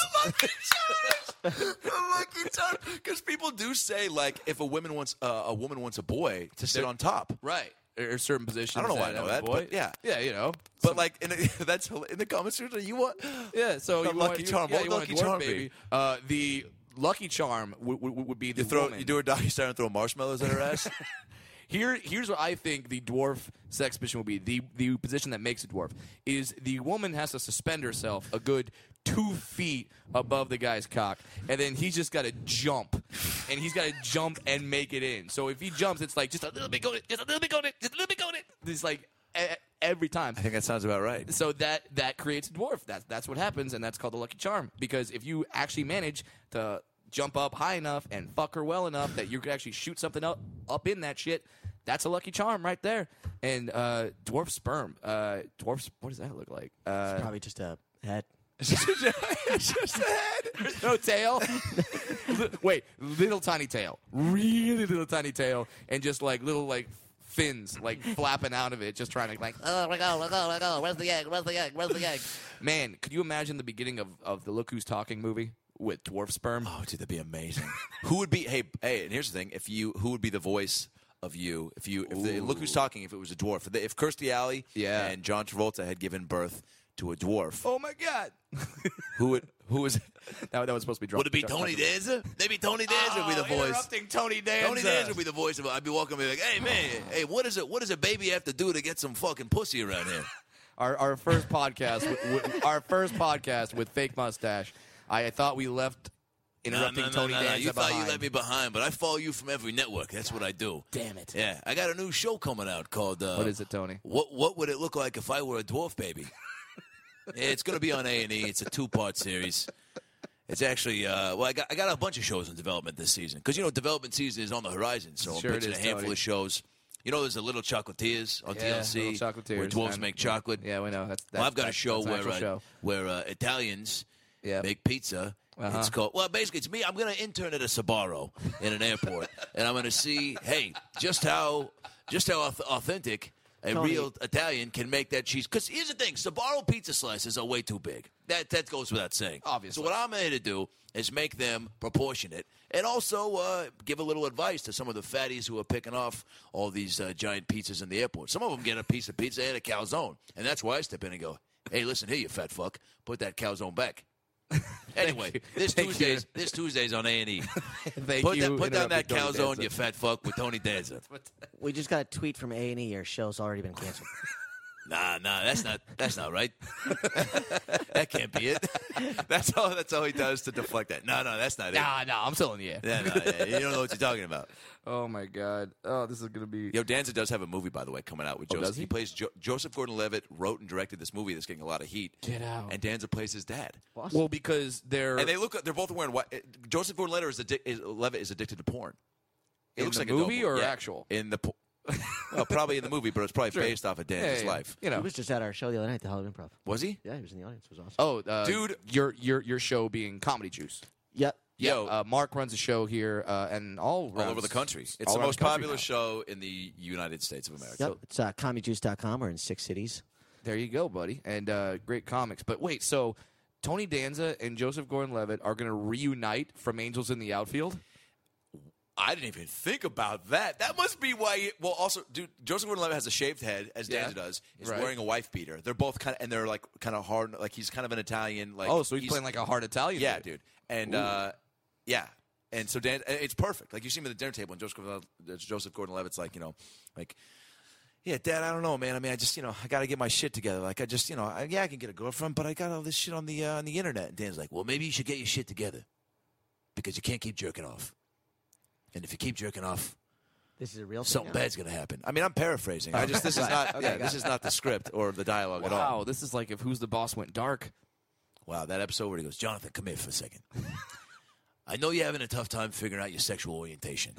lucky charm. Because people do say like if a woman wants uh, a woman wants a boy to sit on top. Right. There are certain positions. I don't know why I know have a that, boy. but yeah. Yeah, you know. But like in a, that's in the Kama Sutra, you want Yeah, so The you Lucky want, you- Charm. Yeah, What you would want a Lucky dwarf Charm be? baby. Uh, the Lucky Charm would, would, would be the you throw woman. you do a doggy style and throw marshmallows at her ass? Here, here's what I think the dwarf sex position will be. The the position that makes a dwarf is the woman has to suspend herself a good two feet above the guy's cock, and then he's just got to jump, and he's got to jump and make it in. So if he jumps, it's like just a little bit going, just a little bit going, just a little bit going. It's like e- every time. I think that sounds about right. So that that creates a dwarf. That's that's what happens, and that's called the Lucky Charm. Because if you actually manage to jump up high enough and fuck her well enough that you could actually shoot something up up in that shit, that's a Lucky Charm right there. And uh, dwarf sperm, uh, dwarf. What does that look like? Uh, Probably just a head. It's just a head. There's no tail. Li- Wait, little tiny tail, really little tiny tail, and just like little like fins like flapping out of it, just trying to like, oh, let go, let go, let go. Where's the egg? Where's the egg? Where's the egg? Man, could you imagine the beginning of, of the Look Who's Talking movie with dwarf sperm. Oh, dude, that'd be amazing. Who would be? Hey, hey, and here's the thing: if you, who would be the voice of you? If you, if the, look who's talking. If it was a dwarf, if, the, if Kirstie Alley Yeah. and John Travolta had given birth to a dwarf, Oh my God! who would, who was? that, that was supposed to be. Drunk, Would it be Tony Danza? Maybe Tony Danza would be the voice. Oh, interrupting Tony Danza. Tony Danza would be the voice of. I'd be walking, be like, "Hey man, hey, what is it? What does a baby have to do to get some fucking pussy around here?" Our our first podcast, with, with, our first podcast with fake mustache. I thought we left interrupting no, no, Tony no, no, no. Danza You thought behind. you left me behind, but I follow you from every network. That's what I do. Damn it! Yeah, I got a new show coming out called. Uh, What is it, Tony? What What would it look like if I were a dwarf baby? Yeah, it's going to be on A and E. It's a two part series. It's actually uh, well, I got I got a bunch of shows in development this season because you know development season is on the horizon. So Sure I'm it pitching is, a handful Tony. of shows. You know, there's the Little Chocolatiers on Yeah, T L C, Little Chocolatiers. where dwarves I'm- make chocolate. Yeah, we know. That's, that's Well, I've got a that's- show that's an where actual uh, show. where uh, Italians Yeah. make pizza. Uh-huh. It's called well, basically, it's me. I'm going to intern at a Sbarro in an airport, and I'm going to see, hey, just how just how auth- authentic a Tony. real Italian can make that cheese. Because here's the thing: Sbarro pizza slices are way too big. That that goes without saying. Obviously. So what I'm here to do is make them proportionate, and also uh, give a little advice to some of the fatties who are picking off all these uh, giant pizzas in the airport. Some of them get a piece of pizza and a calzone, and that's why I step in and go, "Hey, listen here, you fat fuck, put that calzone back." Anyway, you. this Thank Tuesday's you. this Tuesday's on A and E. Thank Put, you. that, put down that interrupting Tony calzone, Danza. you fat fuck, with Tony Danza. We just got a tweet from A and E. Your show's already been canceled. Nah, nah, that's not that's not right. That can't be it. That's all. That's all he does to deflect that. No, no, that's not it. Nah, nah, I'm telling you. Yeah, no, yeah, you don't know what you're talking about. Oh my God. Oh, this is gonna be. Yo, Danza does have a movie, by the way, coming out with Oh, Joseph. does he? plays jo- Joseph Gordon-Levitt wrote and directed this movie that's getting a lot of heat. Get out. And Danza plays his dad. Well, because they're And they look. They're both wearing white. Joseph Gordon-Levitt is, addic- is, Levitt is addicted to porn. It In looks the like movie a dope- or yeah, actual? in the. Po- well, probably in the movie, but it's probably Sure. based off of Danza's Hey, life. You know. He was just at our show the other night, the Hollywood Improv. Was he? Yeah, he was in the audience. It was awesome. Oh, uh, Dude. your your your show being Comedy Juice. Yep. Yo. Yeah, uh, Mark runs a show here uh, and all All around- over the country. It's all the around most country popular now. show in the United States of America. Yep. It's uh, comedy juice dot com. We're in six cities. There you go, buddy, and uh, great comics. But wait, so Tony Danza and Joseph Gordon-Levitt are going to reunite from Angels in the Outfield? I didn't even think about that. That must be why. He, well, also, dude, Joseph Gordon-Levitt has a shaved head, as Yeah. Danza does. Is Right. wearing a wife beater. They're both kind of, and they're like kind of hard. Like he's kind of an Italian. Like Oh, so he's, playing like a hard Italian. yeah, dude. And uh, yeah, and so Dan, it's perfect. Like you see him at the dinner table, and Joseph, Joseph Gordon-Levitt's like, you know, like. Yeah, Dad, I don't know, man. I mean, I just, you know, I got to get my shit together. Like, I just, you know, I, yeah, I can get a girlfriend, but I got all this shit on the uh, on the internet. And Dan's like, well, maybe you should get your shit together because you can't keep jerking off. And if you keep jerking off, This is a real something thing. bad's going to happen. I mean, I'm paraphrasing. I just this is not Okay, yeah, got this it. is not the script or the dialogue at all. Wow, this is like if Who's the Boss went dark. Wow, that episode where he goes, Jonathan, come here for a second. I know you're having a tough time figuring out your sexual orientation.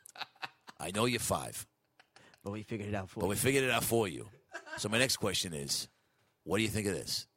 I know you're five, But we figured it out for but you. we figured it out for you. So my next question is, what do you think of this?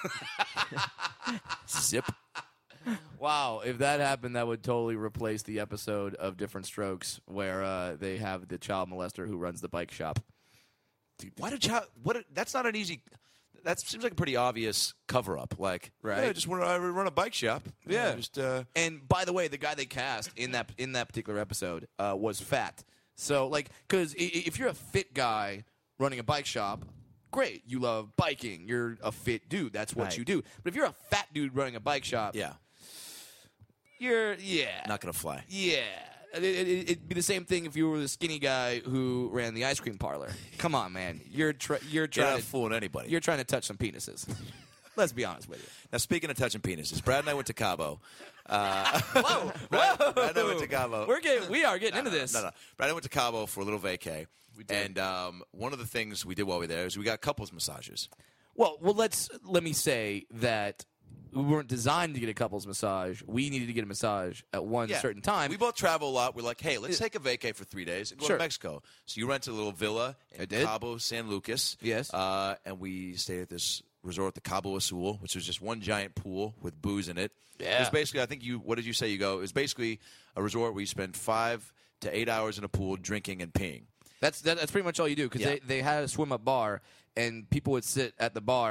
Zip. Wow, if that happened, that would totally replace the episode of Different Strokes where uh, they have the child molester who runs the bike shop. Why did you? What? That's not an easy. That seems like a pretty obvious cover up. Like, Right. yeah, I just want to run a bike shop. Yeah. just uh, And by the way, the guy they cast in that in that particular episode uh, was fat. So, like, because if you're a fit guy running a bike shop, great. You love biking. You're a fit dude. That's what Right. you do. But if you're a fat dude running a bike shop, yeah, you're yeah, not gonna fly. yeah. It, it, it'd be the same thing if you were the skinny guy who ran the ice cream parlor. Come on, man. You're tr- you're You're trying not to fooling anybody. you're trying to touch some penises. Let's be honest with you. Now, speaking of touching penises, Brad and I went to Cabo. Uh, Whoa, Brad, whoa. Brad and I went to Cabo. We're getting we are getting into this. No, no. Brad and I went to Cabo for a little vacay. We did. And um, one of the things we did while we were there is we got couples massages. Well, well, let's let me say that we weren't designed to get a couples massage. We needed to get a massage at one certain time. We both travel a lot. We're like, hey, let's take a vacay for three days and go Sure. to Mexico. So you rented a little villa in I did. Cabo San Lucas. Yes. Uh, and we stayed at this resort, the Cabo Azul, which was just one giant pool with booze in it. It Yeah. was basically, I think you, what did you say you go? It was basically a resort where you spend five to eight hours in a pool drinking and peeing. That's that, that's pretty much all you do because Yeah. they, they had a swim up bar and people would sit at the bar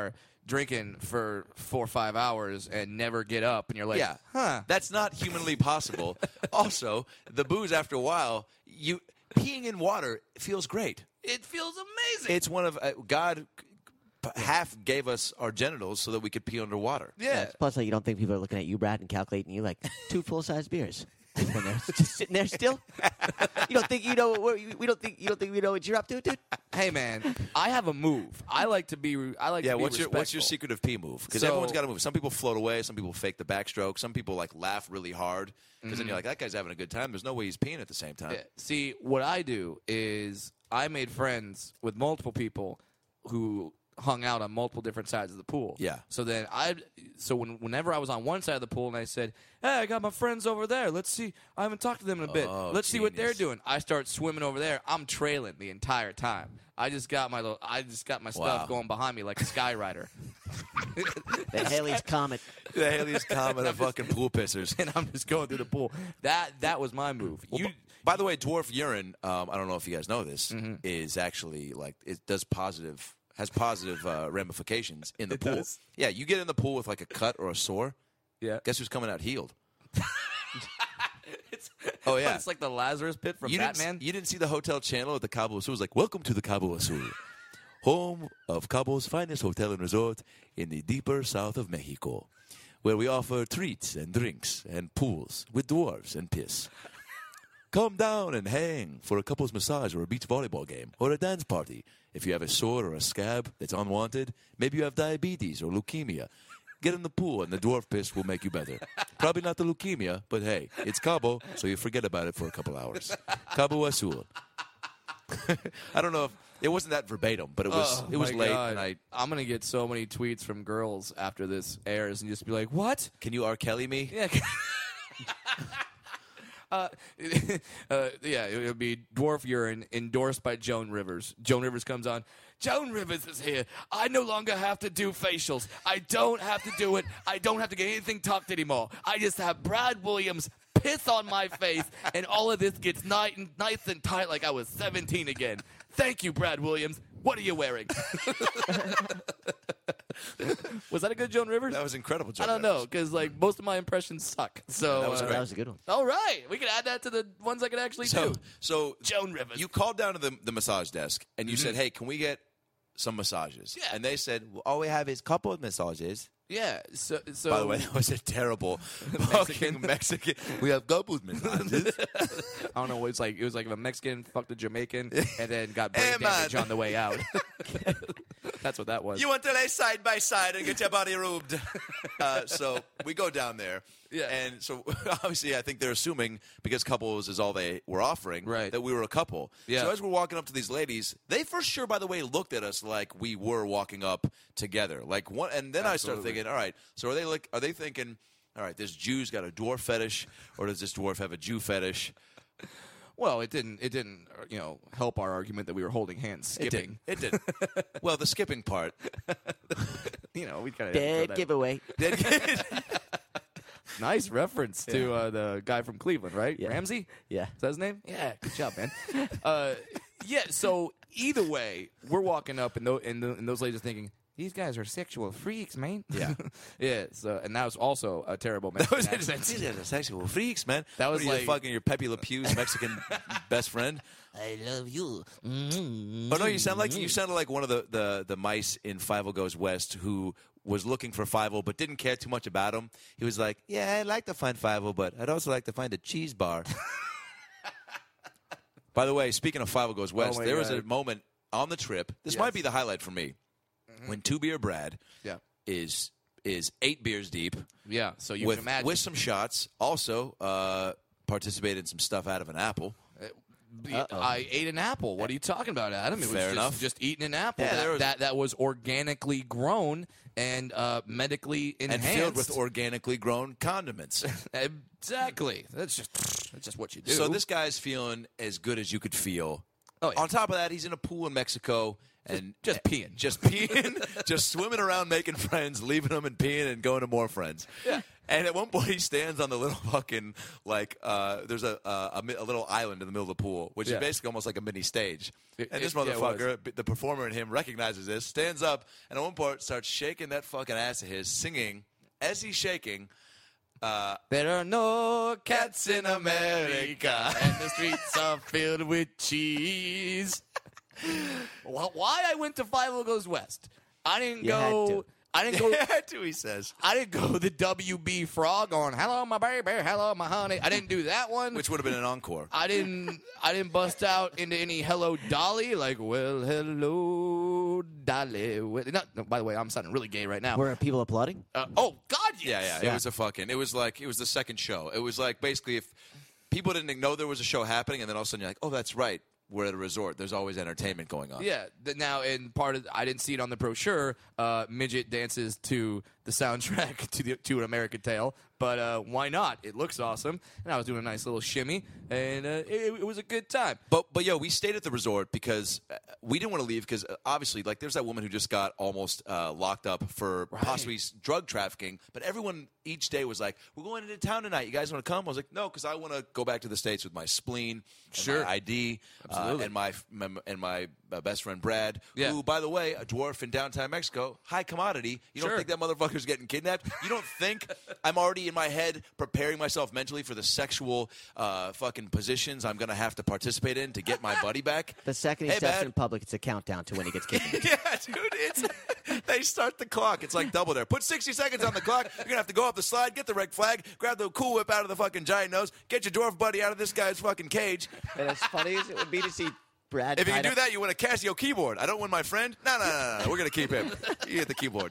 drinking for four or five hours and never get up, and you're like, Yeah. huh. That's not humanly possible. Also, the booze, after a while, you peeing in water feels great. It feels amazing. It's one of uh, God p- half gave us our genitals so that we could pee underwater. yeah. Plus, like, you don't think people are looking at you, Brad, and calculating you like two full-size beers. Just when they're just sitting there still. You don't think you know? What, we don't think you don't think we know what you're up to, dude. Hey man, I have a move. I like to be. I like Yeah, to be what's your what's your respectful. secret of pee move? Because So- everyone's got to move. Some people float away. Some people fake the backstroke. Some people like laugh really hard. Because then you're like, that guy's having a good time. There's no way he's peeing at the same time. Yeah. See, what I do is I made friends with multiple people who hung out on multiple different sides of the pool. Yeah. So then I, so when, whenever I was on one side of the pool and I said, "Hey, I got my friends over there. Let's see. I haven't talked to them in a bit. Oh, Let's see what they're genius. doing." I start swimming over there. I'm trailing the entire time. I just got my little, I just got my stuff Wow. going behind me like a skyrider. The Haley's Comet. The Haley's Comet of fucking pool pissers. And I'm just going through the pool. That that was my move. Well, You, b- by the way, dwarf urine, um, I don't know if you guys know this, Mm-hmm. is actually like it does positive has positive uh, ramifications in the It pool. does? Yeah, you get in the pool with like a cut or a sore. yeah. Guess who's coming out healed? It's, Oh, yeah. It's like the Lazarus pit from You Batman. didn't, you didn't see the Hotel Channel at the Cabo Azul. It was like, welcome to the Cabo Azul, home of Cabo's finest hotel and resort in the deeper south of Mexico, where we offer treats and drinks and pools with dwarves and piss. Come down and hang for a couple's massage or a beach volleyball game or a dance party. If you have a sore or a scab that's unwanted, maybe you have diabetes or leukemia. Get in the pool and the dwarf piss will make you better. Probably not the leukemia, but hey, it's Cabo, so you forget about it for a couple hours. Cabo Azul. I don't know if it wasn't that verbatim, but it was Oh, it was my late, God. and I I'm gonna get so many tweets from girls after this airs and just be like, "What? can you R. Kelly me? Yeah." Uh, uh, yeah, it would be dwarf urine endorsed by Joan Rivers. Joan Rivers comes on. Joan Rivers is here. I no longer have to do facials. I don't have to do it. I don't have to get anything tucked anymore. I just have Brad Williams piss on my face, and all of this gets nice and, nice and tight like I was seventeen again. Thank you, Brad Williams. What are you wearing? Was that a good Joan Rivers? That was incredible. Joan I don't know, Rivers. because like most of my impressions suck. So That was uh, great. That was a good one. all right, we can add that to the ones I can actually So, do. so Joan Rivers. you called down to the, the massage desk and you said, "Hey, can we get some massages?" Yeah. And they said, well, "All we have is couple of massages." Yeah. So, so By the way, that was a terrible fucking Mexican. We have couple of massages. I don't know what it's like. It was like if a Mexican fucked a Jamaican and then got brain Hey, damage man. on the way out. That's what that was. You want to lay side by side and get your body rubbed. Uh, so we go down there. Yeah. And so obviously I think they're assuming because couples is all they were offering Right. that we were a couple. Yeah. So as we're walking up to these ladies, they for sure, by the way, looked at us like we were walking up together. Like one, and then I start Absolutely. thinking, all right, so are they like, are they thinking, all right, this Jew's got a dwarf fetish, or does this dwarf have a Jew fetish? Well, it didn't. It didn't. uh, You know, help our argument that we were holding hands, It skipping. did. It did. Well, the skipping part. You know, we kind of Dead giveaway. Did Nice reference to Yeah. uh, the guy from Cleveland, right? Yeah. Ramsey? Yeah. Is that his name? Yeah, good job, man. uh, yeah, so either way, we're walking up, and, th- and, th- and those ladies are thinking, these guys are sexual freaks, man. Yeah. yeah, so, and that was also a terrible That Mexican was accent. These guys are sexual freaks, man. That was What are you, like- fucking your Pepe Le Pew's Mexican best friend. I love you. Mm-hmm. Oh no, you sound like you sounded like one of the, the, the mice in Five O Goes West who was looking for Five O but didn't care too much about him. He was like, "Yeah, I'd like to find Five O, but I'd also like to find a cheese bar." By the way, speaking of Five O Goes West, Oh my there was God. a moment on the trip. This Yes. might be the highlight for me when Two Beer Brad Yeah. is is eight beers deep Yeah, so you with can imagine. with some shots. Also, uh, participated in some stuff out of an apple. I ate an apple. What are you talking about, Adam? It was Fair just, enough. just eating an apple. Yeah, that, there was- that that was organically grown and uh, medically And enhanced. filled with organically grown condiments. Exactly. That's just that's just what you do. So this guy's feeling as good as you could feel. Oh, yeah. On top of that, he's in a pool in Mexico and just peeing. just peeing, just swimming around, making friends, leaving them and peeing and going to more friends. Yeah. And at one point, he stands on the little fucking, like, uh, there's a, uh, a mi- a little island in the middle of the pool, which Yeah. is basically almost like a mini stage. It- and this it- yeah, it was. motherfucker, b- the performer in him, recognizes this, stands up, and at one point starts shaking that fucking ass of his, singing, as he's shaking, uh, There are no cats in America, and the streets are filled with cheese. Wh- Why I went to Five O Goes West? I didn't You had go. to. I didn't go. yeah, too, he says. I didn't go the W B Frog on "Hello, my baby, hello, my honey." I didn't do that one. Which would have been an encore. I didn't. I didn't bust out into any "Hello, Dolly." Like, well, hello, Dolly. Well, Not, no, by the way, I'm sounding really gay right now. Were people applauding? Uh, oh God, yes. Yeah, yeah, Yeah. It was a fucking. It was like it was the second show. It was like basically if people didn't know there was a show happening, and then all of a sudden you're like, oh, that's right. We're at a resort. There's always entertainment going on. Yeah. The, now, and part of I didn't see it on the brochure. Uh, midget dances to the soundtrack to the to an American Tale, but uh, why not? It looks awesome, and I was doing a nice little shimmy, and uh, it, it was a good time. But but yo, we stayed at the resort because uh, we didn't want to leave because uh, obviously, like, there's that woman who just got almost uh, locked up for Right. possibly s- drug trafficking. But everyone each day was like, "We're going into town tonight. You guys want to come?" I was like, "No," because I want to go back to the States with my spleen, and Sure. my I D, uh, Absolutely. and my, my and my uh, best friend Brad, Yeah. who, by the way, a dwarf in downtown Mexico, high commodity. You Sure. don't think that motherfucker's getting kidnapped? You don't think I'm already in my head preparing myself mentally for the sexual uh, fucking positions I'm going to have to participate in to get my buddy back? The second he Hey, steps man. in public, it's a countdown to when he gets kicked. Yeah, dude, it's they start the clock. It's like double there. Put sixty seconds on the clock. You're gonna have to go up the slide, get the red flag, grab the Cool Whip out of the fucking giant nose, get your dwarf buddy out of this guy's fucking cage. And as funny as it would be to see Brad If you can tied do up- that, you win a Casio keyboard. I don't win my friend. No, no, no, no. no. We're gonna keep him. You get the keyboard.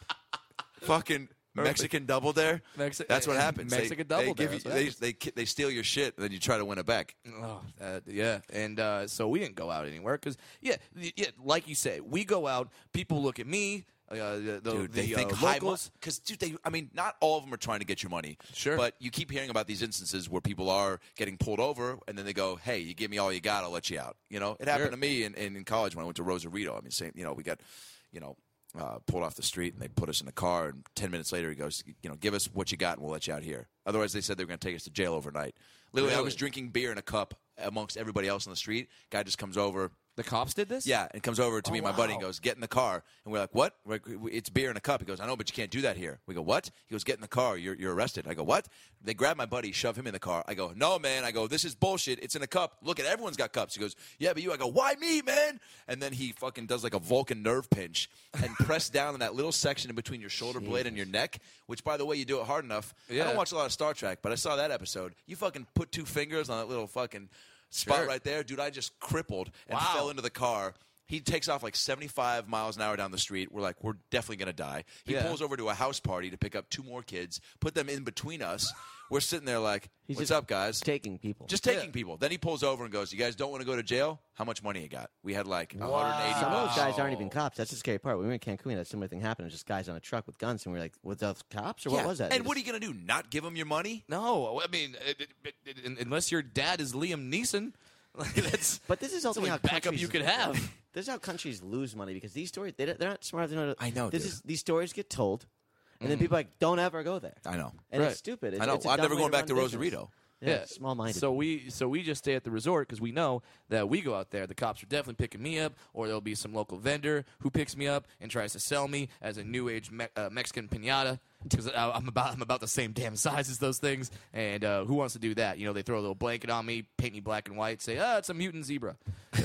Fucking Mexican double dare. Mexi- That's what happens. They- Mexican they, double give dare, you- that's what they, happens. they, they steal your shit, and then you try to win it back. Oh, uh, yeah, and uh, so we didn't go out anywhere because, yeah, th- yeah, like you say, we go out. People look at me. Uh, the the, Dude, they the, think uh, high locals. because dude, they. I mean, not all of them are trying to get your money. Sure. But you keep hearing about these instances where people are getting pulled over, and then they go, "Hey, you give me all you got, I'll let you out." You know, it happened Sure. to me in, in, in college when I went to Rosarito. I mean, same. You know, we got, you know. Uh, pulled off the street and they put us in a car. And ten minutes later, he goes, "You know, give us what you got, and we'll let you out here." Otherwise, they said they were going to take us to jail overnight. Literally, I Really? was drinking beer in a cup amongst everybody else on the street. Guy just comes over. The cops did this? Yeah, and comes over to Oh, me and my buddy and wow. goes, "Get in the car." And we're like, "What?" We're like, "It's beer in a cup." He goes, "I know, but you can't do that here." We go, "What?" He goes, "Get in the car. You're, you're arrested." I go, "What?" They grab my buddy, shove him in the car. I go, "No, man." I go, "This is bullshit. It's in a cup. Look at everyone's got cups." He goes, "Yeah, but you." I go, "Why me, man?" And then he fucking does like a Vulcan nerve pinch and press down in that little section in between your shoulder blade and your neck, which, by the way, you do it hard enough. I Yeah. don't watch a lot of Star Trek, but I saw that episode. You fucking put two fingers on that little fucking spot Sure. right there. Dude, I just crippled and Wow. fell into the car. He takes off like seventy-five miles an hour down the street. We're like, we're definitely going to die. He Yeah. pulls over to a house party to pick up two more kids, put them in between us. We're sitting there like, He's what's just up, guys? taking people. Just taking Yeah. people. Then he pulls over and goes, "You guys don't want to go to jail? How much money you got?" We had like one hundred eighty Some of bucks. those guys aren't even cops. That's the scary part. When we were in Cancun, that similar thing happened. It was just guys on a truck with guns, and we were like, "Was those cops or what Yeah. was that?" And what are you going to do? Not give them your money? No, I mean, it, it, it, it- unless your dad is Liam Neeson, like that's. But this is that's the ultimately only how backup countries, you could have. This is how countries lose money because these stories they, don't- they're not smart enough. to I know, This dude. is these stories get told, and then people are like don't ever go there. I know. And Right. it's stupid. It's, I know. It's a I'm dumb never way going back to run business. Rosarito. Yeah, small-minded. So we so we just stay at the resort because we know that we go out there, the cops are definitely picking me up, or there'll be some local vendor who picks me up and tries to sell me as a new age me- uh, Mexican pinata because I'm about I'm about the same damn size as those things. And uh, who wants to do that? You know, they throw a little blanket on me, paint me black and white, say, "Ah, it's a mutant zebra."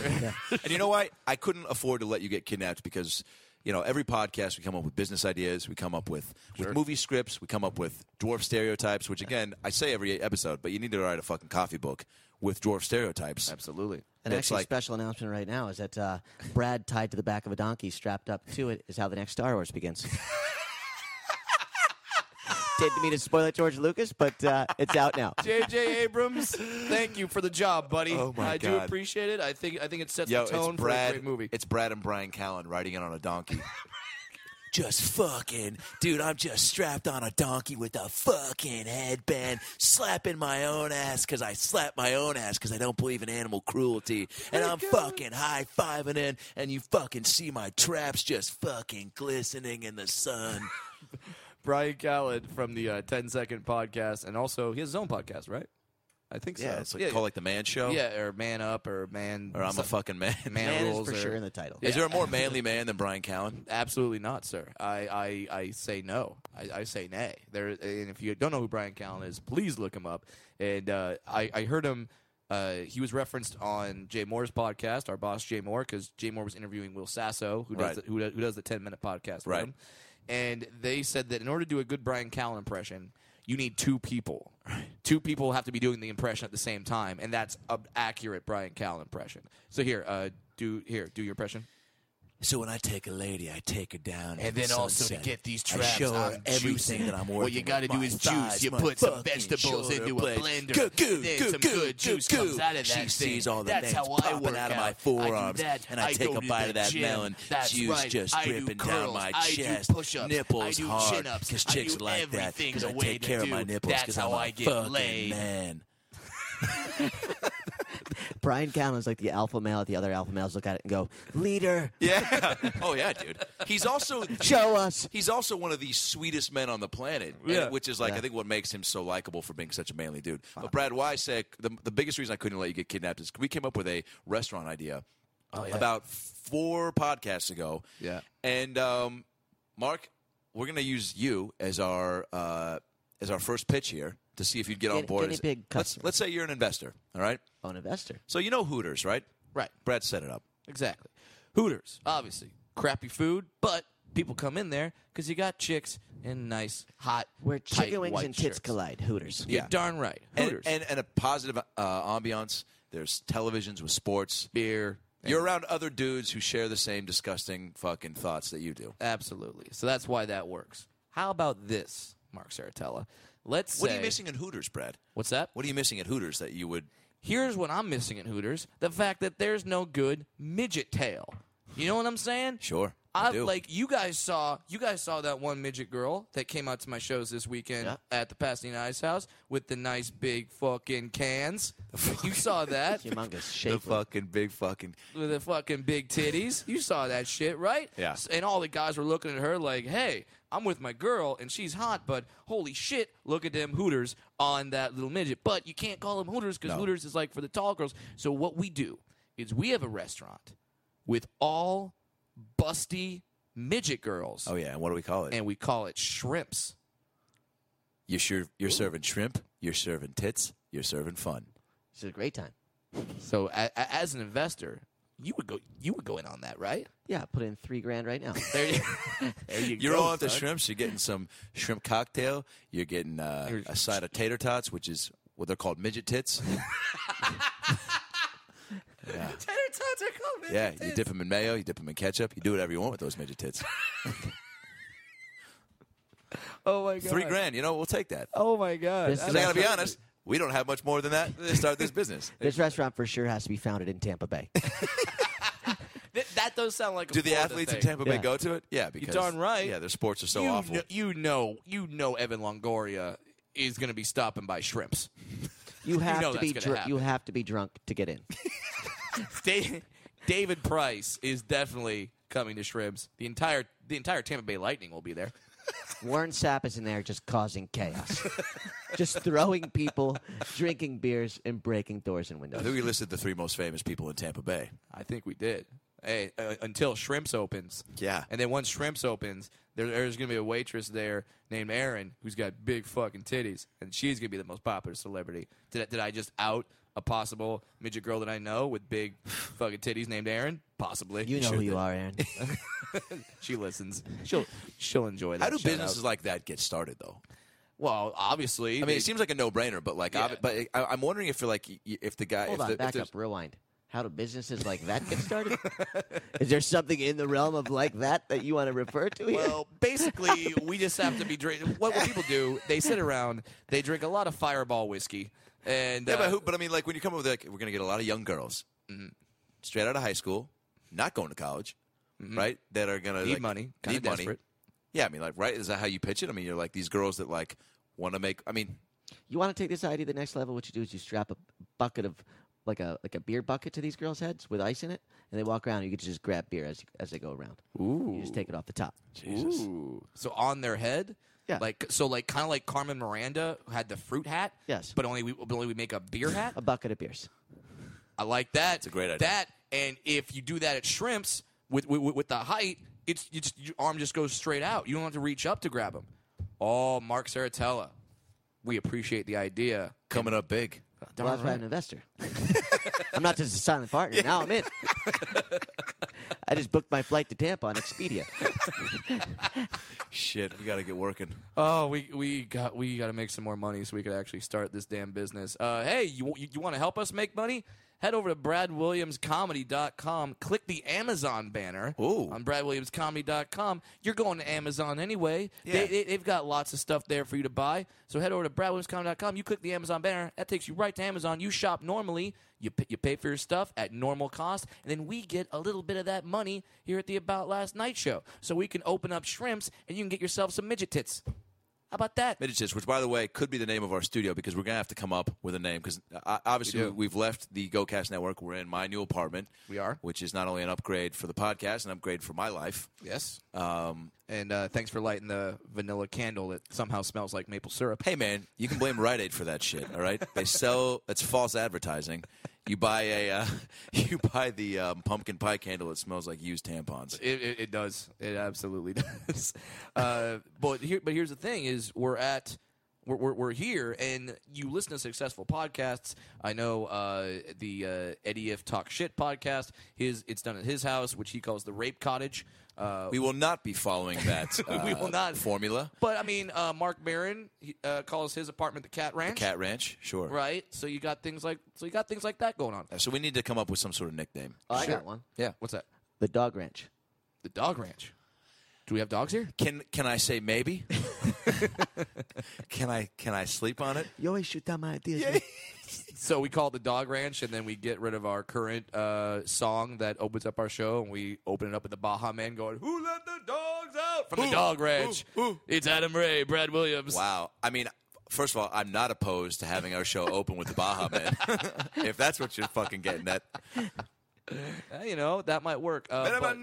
And you know what? I couldn't afford to let you get kidnapped because, you know, every podcast we come up with business ideas, we come up with, with movie scripts, we come up with dwarf stereotypes, which, again, I say every episode, but you need to write a fucking coffee book with dwarf stereotypes. Absolutely. An It's actually like- special announcement right now is that uh, Brad tied to the back of a donkey, strapped up to it, is how the next Star Wars begins. Didn't mean to spoil it, George Lucas, but uh, it's out now. J J Abrams, thank you for the job, buddy. Oh, my I do God. appreciate it. I think I think it sets Yo, the tone it's for a Brad, great movie. It's Brad and Brian Callen riding in on a donkey. Just fucking, dude, I'm just strapped on a donkey with a fucking headband, slapping my own ass because I slap my own ass because I don't believe in animal cruelty. And I'm fucking high-fiving in, and you fucking see my traps just fucking glistening in the sun. Brian Callen from the uh, ten second podcast, and also he has his own podcast, right? I think so. Yeah, it's like yeah, called like the Man Show. yeah, or Man Up, or Man, Or I'm a fucking man. Man, Man is Rules, for or- sure in the title. Is there a more manly man than Brian Callen? Absolutely not, sir. I, I, I say no. I, I say nay. There, and if you don't know who Brian Callen is, please look him up. And uh, I, I heard him. Uh, he was referenced on Jay Moore's podcast, our boss Jay Moore, because Jay Moore was interviewing Will Sasso, who does Right. the, who, does- who does the ten minute podcast with Right. him. And they said that in order to do a good Brian Callen impression, you need two people. Two people have to be doing the impression at the same time, and that's an accurate Brian Callen impression. So here, uh, do here, do your impression. So when I take a lady, I take her down, And then also to get these I traps, show her I'm everything juicing. that I'm working. What you got to with. do My is juice. thighs, You my put some fucking vegetables shoulder into a blades. blender. Goo, goo, then goo, some goo, good goo, juice goo. comes out of that She thing. sees all the That's veins how I popping work out of out. my I do forearms, that. and I, I take go a to bite the of that gym. melon That's juice right. just I do dripping down curls. my I do chest. push-ups. Nipples I do hard, chin-ups. because I chicks do like that. everything Because I the way take to care of do. my nipples. That's Because how I'm I a get fucking laid. man. Brian Callen is like the alpha male. The other alpha males look at it and go, "Leader, Yeah. Oh yeah, dude. He's also show us." He's also one of the sweetest men on the planet, and- Yeah. which is like Yeah. I think what makes him so likable for being such a manly dude. But Brad Weissek, the, the biggest reason I couldn't let you get kidnapped is we came up with a restaurant idea about four podcasts ago. Yeah. And um, Mark, we're going to use you as our uh, as our first pitch here to see if you'd get on Guinea- board. guinea as- pig let's customer. let's say you're an investor, all right? Oh, an investor. So you know Hooters, right? Right. Brad set it up. Exactly. Hooters, obviously. Crappy food, but people come in there because you got chicks in nice, hot, Where tight chicken wings white and tits shirts. collide. Hooters. You're Yeah. darn right. And, Hooters. and and a positive uh, ambiance. There's televisions with sports. beer. You're around other dudes who share the same disgusting fucking thoughts that you do. Absolutely. So that's why that works. How about this, Mark Saratella? Let's say. What are you missing in Hooters, Brad? What's that? What are you missing at Hooters that you would? Here's what I'm missing at Hooters: the fact that there's no good midget tail. You know what I'm saying? Sure. I I do. like you guys saw you guys saw that one midget girl that came out to my shows this weekend Yeah. at the Pasadena Ice House with the nice big fucking cans. You saw that Humongous the shape. fucking big fucking. with the fucking big titties. You saw that shit, right? Yeah. S- And all the guys were looking at her like, "Hey, I'm with my girl and she's hot, but holy shit, look at them Hooters on that little midget." But you can't call them Hooters because No. Hooters is like for the tall girls. So what we do is we have a restaurant with all busty midget girls, Oh yeah, and what do we call it? and we call it Shrimps. You're sure you're serving shrimp. You're serving tits. You're serving fun. It's a great time. So a- a- as an investor, you would go you would go in on that, right? Yeah, put in three grand right now. There you, there you You're go. all at the son. shrimps. You're getting some shrimp cocktail. You're getting uh, You're- a side of tater tots, which is what they're called, midget tits. yeah. Tater tots are called midget Yeah, you tits. dip them in mayo, you dip them in ketchup, you do whatever you want with those midget tits. Oh my god. Three grand, you know, we'll take that. Oh my god. This Because I got to be honest, we don't have much more than that to start this business. This restaurant for sure has to be founded in Tampa Bay. Th- that does sound like a Do the Florida athletes thing. in Tampa Bay Yeah. go to it? Yeah, because darn right. Yeah, their sports are so you awful. Know, you know, you know, Evan Longoria is going to be stopping by Shrimps. You have know to that's be gonna dr- happen. you have to be drunk to get in. Da- David Price is definitely coming to Shrimps. The entire the entire Tampa Bay Lightning will be there. Warren Sapp is in there just causing chaos. Just throwing people, drinking beers, and breaking doors and I windows. think we listed the three most famous people in Tampa Bay. I think we did. Hey, uh, until Shrimps opens. Yeah. And then once Shrimps opens, there, there's going to be a waitress there named Erin who's got big fucking titties, and she's going to be the most popular celebrity. Did I, did I just out a possible midget girl that I know with big fucking titties named Erin? Possibly. You know Sure who you did. are, Aaron. She listens. She'll she'll enjoy that. How do shout businesses out. like that get started, though? Well, obviously. I mean, they- it seems like a no-brainer, but like, Yeah. obvi- but I, I'm wondering if, like, y- if the guy, Hold if on, the, if back there's- up, rewind. How do businesses like that get started? Is there something in the realm of like that that you want to refer to here? Well, basically, we just have to be drinking. What, what people do, they sit around, they drink a lot of Fireball whiskey, and Yeah, uh, but, who, but I mean, like, when you come up with, like, we're going to get a lot of young girls, Mm-hmm. straight out of high school, not going to college, right? That are going to Mm-hmm. need like, money, kind need of money. desperate. Yeah, I mean, like, right? Is that how you pitch it? I mean, you're like these girls that like want to make. I mean, You want to take this idea to the next level? What you do is you strap a bucket of like a like a beer bucket to these girls' heads with ice in it, and they walk around. And you get to just grab beer as as they go around. Ooh, You just take it off the top. Jesus. Ooh. So on their head, Yeah. Like so, like kind of like Carmen Miranda had the fruit hat. Yes. But only we but only we make a beer hat. A bucket of beers. I like that. It's a great idea. That and if you do that at Shrimps with with, with the height, it's you just, your arm just goes straight out. You don't have to reach up to grab them. Oh, Mark Saratella, we appreciate the idea. Coming up big. Well, that's why I'm an investor. I'm not just a silent partner. Now I'm in. I just booked my flight to Tampa on Expedia. Shit, we got to get working. Oh, we we got we got to make some more money so we could actually start this damn business. Uh, hey, you you, you want to help us make money? Head over to brad williams comedy dot com. Click the Amazon banner Ooh. on brad williams comedy dot com. You're going to Amazon anyway. Yeah. They, they, they've got lots of stuff there for you to buy. So head over to brad williams comedy dot com. You click the Amazon banner. That takes you right to Amazon. You shop normally. You pay, you pay for your stuff at normal cost. And then we get a little bit of that money here at the About Last Night show. So we can open up Shrimps and you can get yourself some midget tits. How about that? Midgets, which, by the way, could be the name of our studio because we're going to have to come up with a name because uh, obviously We do. we've left the GoCast network. We're in my new apartment. We are. Which is not only an upgrade for the podcast, an upgrade for my life. Yes. Um, And uh, thanks for lighting the vanilla candle that somehow smells like maple syrup. hey, man, you can blame Rite Aid for that shit, all right? They sell – it's false advertising. You buy a uh, you buy the um, pumpkin pie candle that smells like used tampons. It, it, it does. It absolutely does. Uh, but here, but here's the thing: is we're at we're, we're we're here, and you listen to successful podcasts. I know uh, the uh, Eddie If Talk Shit podcast. His it's done at his house, which he calls the Rape Cottage. Uh, We will not be following that uh, We will not. formula. but I mean, uh, Mark Maron he, uh, calls his apartment the Cat Ranch. Cat Ranch, sure. Right. So you got things like so you got things like that going on. So we need to come up with some sort of nickname. Oh, I Sure. got one. Yeah. What's that? The Dog Ranch. The Dog Ranch. Do we have dogs here? Can can I say maybe? can I can I sleep on it? You always shoot down my ideas. man. So we call it the Dog Ranch, and then we get rid of our current uh, song that opens up our show, and we open it up with the Baja Man going, "Who let the dogs out?" from the Ooh, Dog Ranch. ooh, ooh. It's Adam Ray, Brad Williams. Wow. I mean, first of all, I'm not opposed to having our show open with the Baja Man. If that's what you're fucking getting at. Uh, you know, that might work. Uh, but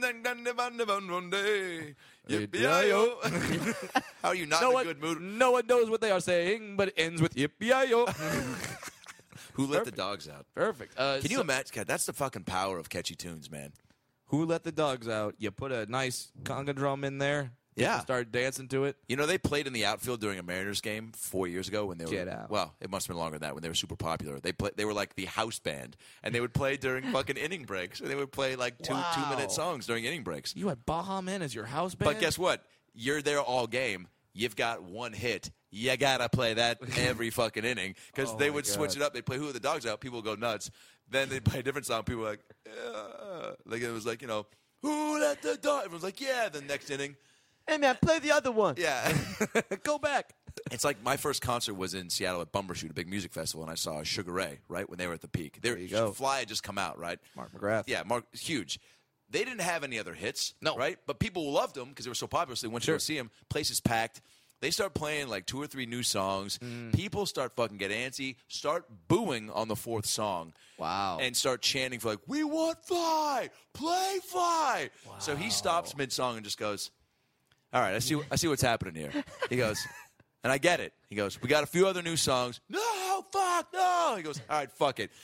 Yippee-yi-yo. How are you not no, in a one, good mood? no one knows what they are saying, but it ends with yippee-yi-yo. Who let Perfect. the dogs out? Perfect. Uh, Can you so- imagine? God, that's the fucking power of catchy tunes, man. Who let the dogs out? You put a nice conga drum in there. Yeah. Start dancing to it. You know, they played in the outfield during a Mariners game four years ago when they were Get out. well, it must have been longer than that when they were super popular. They play, they were like the house band, and they would play during fucking inning breaks. And they would play like two Wow. two minute songs during inning breaks. You had Baja Man as your house band? But guess what? You're there all game. You've got one hit. You gotta play that every fucking inning because Oh they my would switch God. it up. They would play "Who Let the Dogs Out." People would go nuts. Then they would play a different song. People were like, yeah. Like it was like you know, "Who let the dog?" Everyone's like, "Yeah." The next inning, Hey, man, play the other one. yeah. Go back. It's like my first concert was in Seattle at Bumbershoot, a big music festival, and I saw Sugar Ray, right, when they were at the peak. They were, There you go. Fly had just come out, right? Mark McGrath. Yeah, Mark, huge. They didn't have any other hits, No. right? But people loved them because they were so popular, so they went to Sure. go see them. Place is packed. They start playing like two or three new songs. Mm. People start fucking get antsy, start booing on the fourth song. Wow. And start chanting for like, "We want Fly! Play Fly!" So he stops mid-song and just goes, "All right, I see. I see what's happening here." He goes, and I get it. He goes, "We got a few other new songs." No, fuck, no. He goes, "All right, fuck it."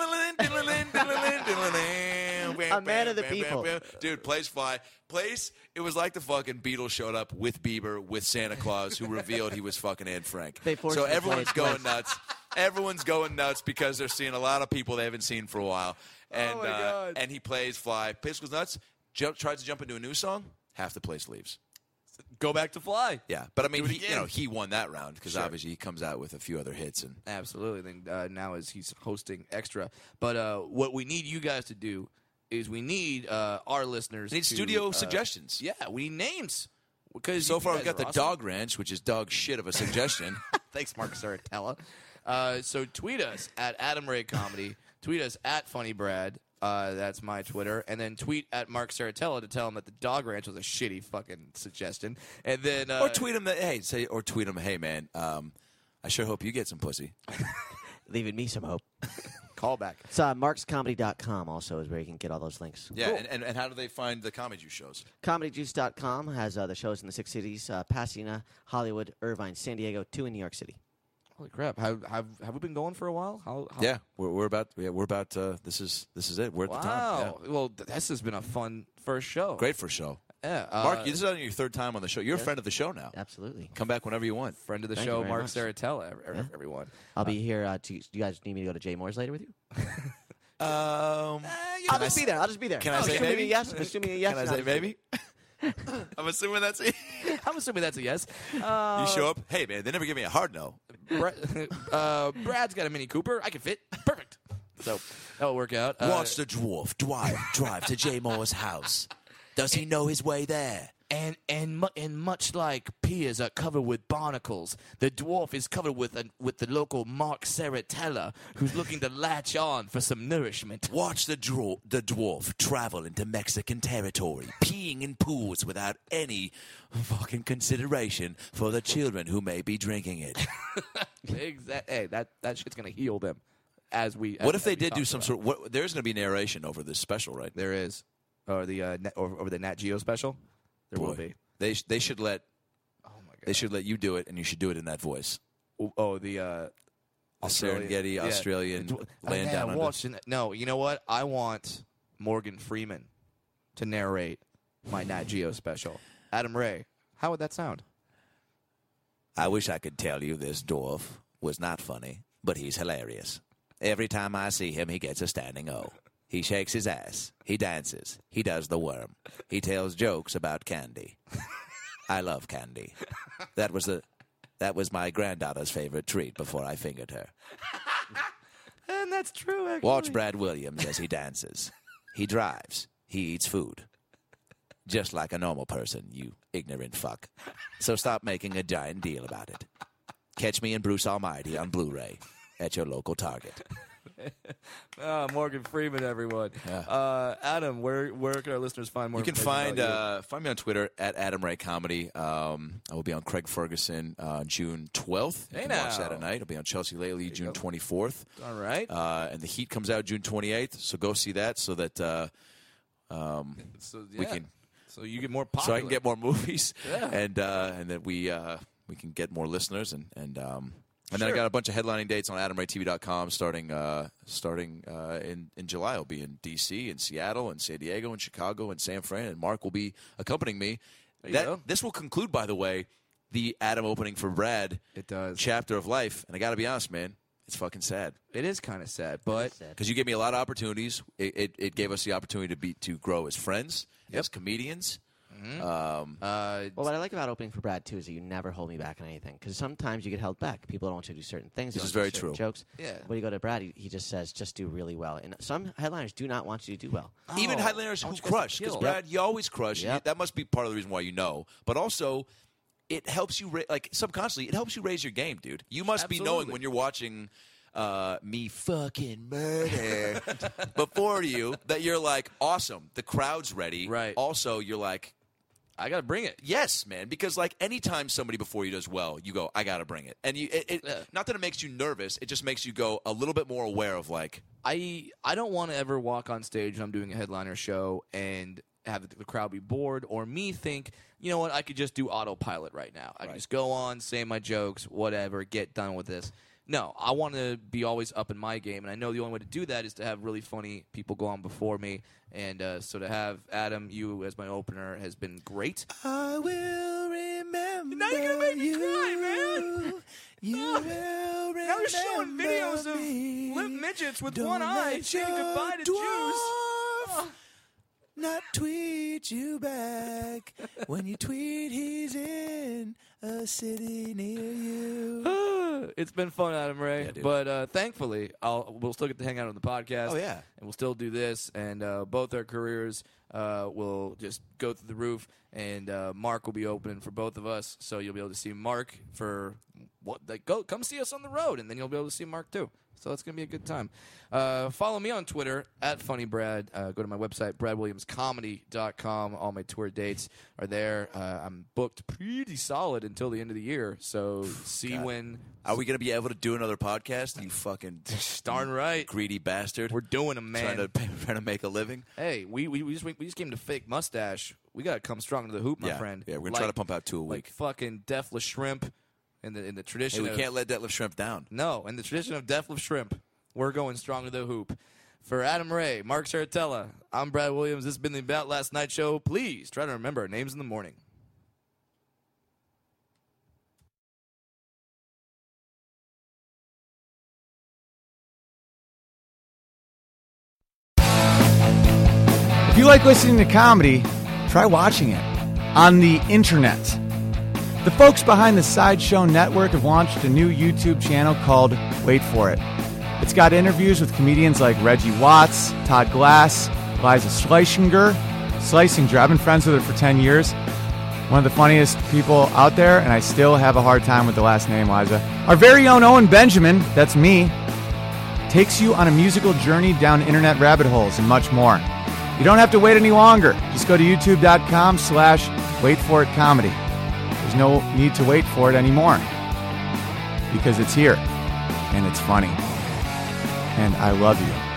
A man of the people. Dude, plays Fly. Place, it was like the fucking Beatles showed up with Bieber, with Santa Claus, who revealed he was fucking Anne Frank. They forced so him to everyone's play going Place. nuts. Everyone's going nuts because they're seeing a lot of people they haven't seen for a while. And, my uh, God. and he plays Fly. Place goes nuts. Jump, tries to jump into a new song. Half the place leaves. Go back to Fly. Yeah, but I mean, Do it he, you again. know, he won that round because Sure. obviously he comes out with a few other hits. And Absolutely. Then uh, now as he's hosting Extra. But uh, what we need you guys to do is we need uh, our listeners we need to, studio uh, suggestions. Yeah, we need names. Because So you far, guys we've got are the awesome. Dog Ranch, which is dog shit of a suggestion. Thanks, Mark Saratella. Uh, so tweet us at Adam Ray Comedy. Tweet us at Funny Brad. Uh, that's my Twitter. And then tweet at Mark Saratella to tell him that the Dog Ranch was a shitty fucking suggestion. And then uh, or tweet him that hey, say or tweet him, hey man, um, I sure hope you get some pussy. Leaving me some hope. callback. It's uh, marks comedy dot com also is where you can get all those links. Yeah, Cool. and, and, and how do they find the Comedy Juice shows? comedy juice dot com has uh, the shows in the six cities, uh, Pasadena, Hollywood, Irvine, San Diego, two in New York City. Holy crap! Have have, have we been going for a while? How, how Yeah, we're, we're about. Yeah, we're about. Uh, this is this is it. We're at the time. Wow. Yeah. Well, th- this has been a fun first show. Great for a show. Yeah. Uh, Mark, this is only your third time on the show. You're a friend of the show now. Absolutely. Come back whenever you want. friend of the Thank you show, very Mark much. Saratella. ev- ev- Everyone. I'll be here. Uh, to, do you guys need me to go to Jay Moore's later with you? Um, I'll just be there. I'll just be there. Can I say Assuming maybe? a yes? Assuming a yes. Can I no, say just- maybe? I'm assuming that's it. I'm assuming that's a yes. Uh, You show up. Hey, man, they never give me a hard no. Bra- uh, Brad's got a Mini Cooper. I can fit. Perfect. So that'll work out. Uh, Watch the dwarf drive drive to Jay Moore's house. Does he know his way there? And and mu- and much like piers are covered with barnacles, the dwarf is covered with a, with the local Mark Saratella, who's looking to latch on for some nourishment. Watch the, dro- the dwarf travel into Mexican territory, peeing in pools without any fucking consideration for the children who may be drinking it. Exactly. Hey, that that shit's gonna heal them. As we. What as- if they as we did do talked some about. sort of... What, there's going to be narration over this special, right? There is, or the uh, net, or over the Nat Geo special. There will Boy. be. They, sh- they should let... Oh my god. They should let you do it, and you should do it in that voice. Oh, oh, the uh, The Australian- Serengeti, yeah. Australian Oh, land yeah, down under. watching- No, you know what? I want Morgan Freeman to narrate my Nat Geo special. Adam Ray, how would that sound? I wish I could tell you this dwarf was not funny, but he's hilarious. Every time I see him, he gets a standing O. He shakes his ass. He dances. He does the worm. He tells jokes about candy. I love candy. That was the, that was my granddaughter's favorite treat before I fingered her. And that's true, actually. Watch Brad Williams as he dances. He drives. He eats food. Just like a normal person, you ignorant fuck. So stop making a giant deal about it. Catch me and Bruce Almighty on Blu-ray at your local Target. Ah, Morgan Freeman, everyone. Uh, Adam, where where can our listeners find more? You can information find about uh, find me on Twitter at Adam Ray Comedy. Um, I will be on Craig Ferguson uh, June twelfth. You Hey can watch now. that at night. I'll be on Chelsea Lately June twenty-fourth. you? All right. Uh, and The Heat comes out June twenty-eighth. So go see that so that uh, so, we yeah. can So you get more so popular. I can get more movies, Yeah. and uh, and that we uh, we can get more listeners, and and um, and then I Sure. got a bunch of headlining dates on adam ray t v dot com starting uh, starting uh, in in July. I'll be in D C, in Seattle, in San Diego, in Chicago, and San Fran, and Mark will be accompanying me. There you That go. this will conclude, by the way, the Adam opening for Brad It does. chapter of life, and I got to be honest, man, it's fucking sad. It is kind of sad, but Sad. Because you gave me a lot of opportunities. It, it, it gave us the opportunity to be to grow as friends, as comedians. Um, uh, Well, what I like about opening for Brad too is that you never hold me back on anything. Because sometimes you get held back. People don't want you to do certain things. they This don't is want you very to do true. certain Jokes. Yeah. When you go to Brad, he, he just says, "Just do really well." And some headliners do not want you to do well. Even Oh, headliners I who want you guys to crush, because kill. Brad, you always crush. Yep. That must be part of the reason why you know. But also, it helps you ra- like subconsciously. It helps you raise your game, dude. You must be knowing Absolutely. when you're watching uh, me fucking murder before you that you're like awesome. The crowd's ready. Right. Also, you're like. I got to bring it. Yes, man. Because like anytime somebody before you does well, you go, I gotta bring it. And you, it, it, Yeah. not that it makes you nervous, it just makes you go a little bit more aware of like, I I don't want to ever walk on stage and I'm doing a headliner show and have the, the crowd be bored or me think, you know what, I could just do autopilot right now. I can just go on, say my jokes, whatever, get done with this. No, I want to be always up in my game, and I know the only way to do that is to have really funny people go on before me. And uh, so to have Adam, you as my opener, has been great. I will remember. Now you're gonna make me you. cry, man. You will remember. Now you're showing videos of me. limp midgets with Don't one eye let saying your goodbye to dwarf Jews. Not tweet you back when you tweet he's in a city near you. It's been fun, Adam Ray. Yeah, dude. but uh, thankfully, I'll we'll still get to hang out on the podcast. Oh, yeah. and we'll still do this, and uh, both our careers uh, will just go through the roof. and uh, Mark will be opening for both of us. So you'll be able to see Mark for what? Like, go come see us on the road, and then you'll be able to see Mark too. So it's going to be a good time. Uh, follow me on Twitter, at FunnyBrad. Uh, go to my website, brad williams comedy dot com. All my tour dates are there. Uh, I'm booked pretty solid until the end of the year. So see God. when... Are we going to be able to do another podcast? You fucking Darn right. greedy bastard. We're doing them, man. Trying to, trying to make a living. Hey, we, we, we, just, we just came to Fake Mustache. We got to come strong to the hoop, my yeah. friend. Yeah, we're going like, to try to pump out two a Like week. fucking Deathless Shrimp in the, in the Hey, tradition we of... can't let Detlef Shrimp down. No, in the tradition of Deathless Shrimp, we're going strong to the hoop. For Adam Ray, Mark Saratella, I'm Brad Williams. This has been the About Last Night show. Please try to remember our names in the morning. If you like listening to comedy, try watching it on the internet. The folks behind the Sideshow Network have launched a new YouTube channel called Wait For It. It's got interviews with comedians like Reggie Watts, Todd Glass, Liza Schlesinger. Schlesinger, I've been friends with her for ten years. One of the funniest people out there, and I still have a hard time with the last name, Liza. Our very own Owen Benjamin, that's me, takes you on a musical journey down internet rabbit holes and much more. You don't have to wait any longer. Just go to youtube.com slash wait for it comedy. There's no need to wait for it anymore because it's here and it's funny. And I love you.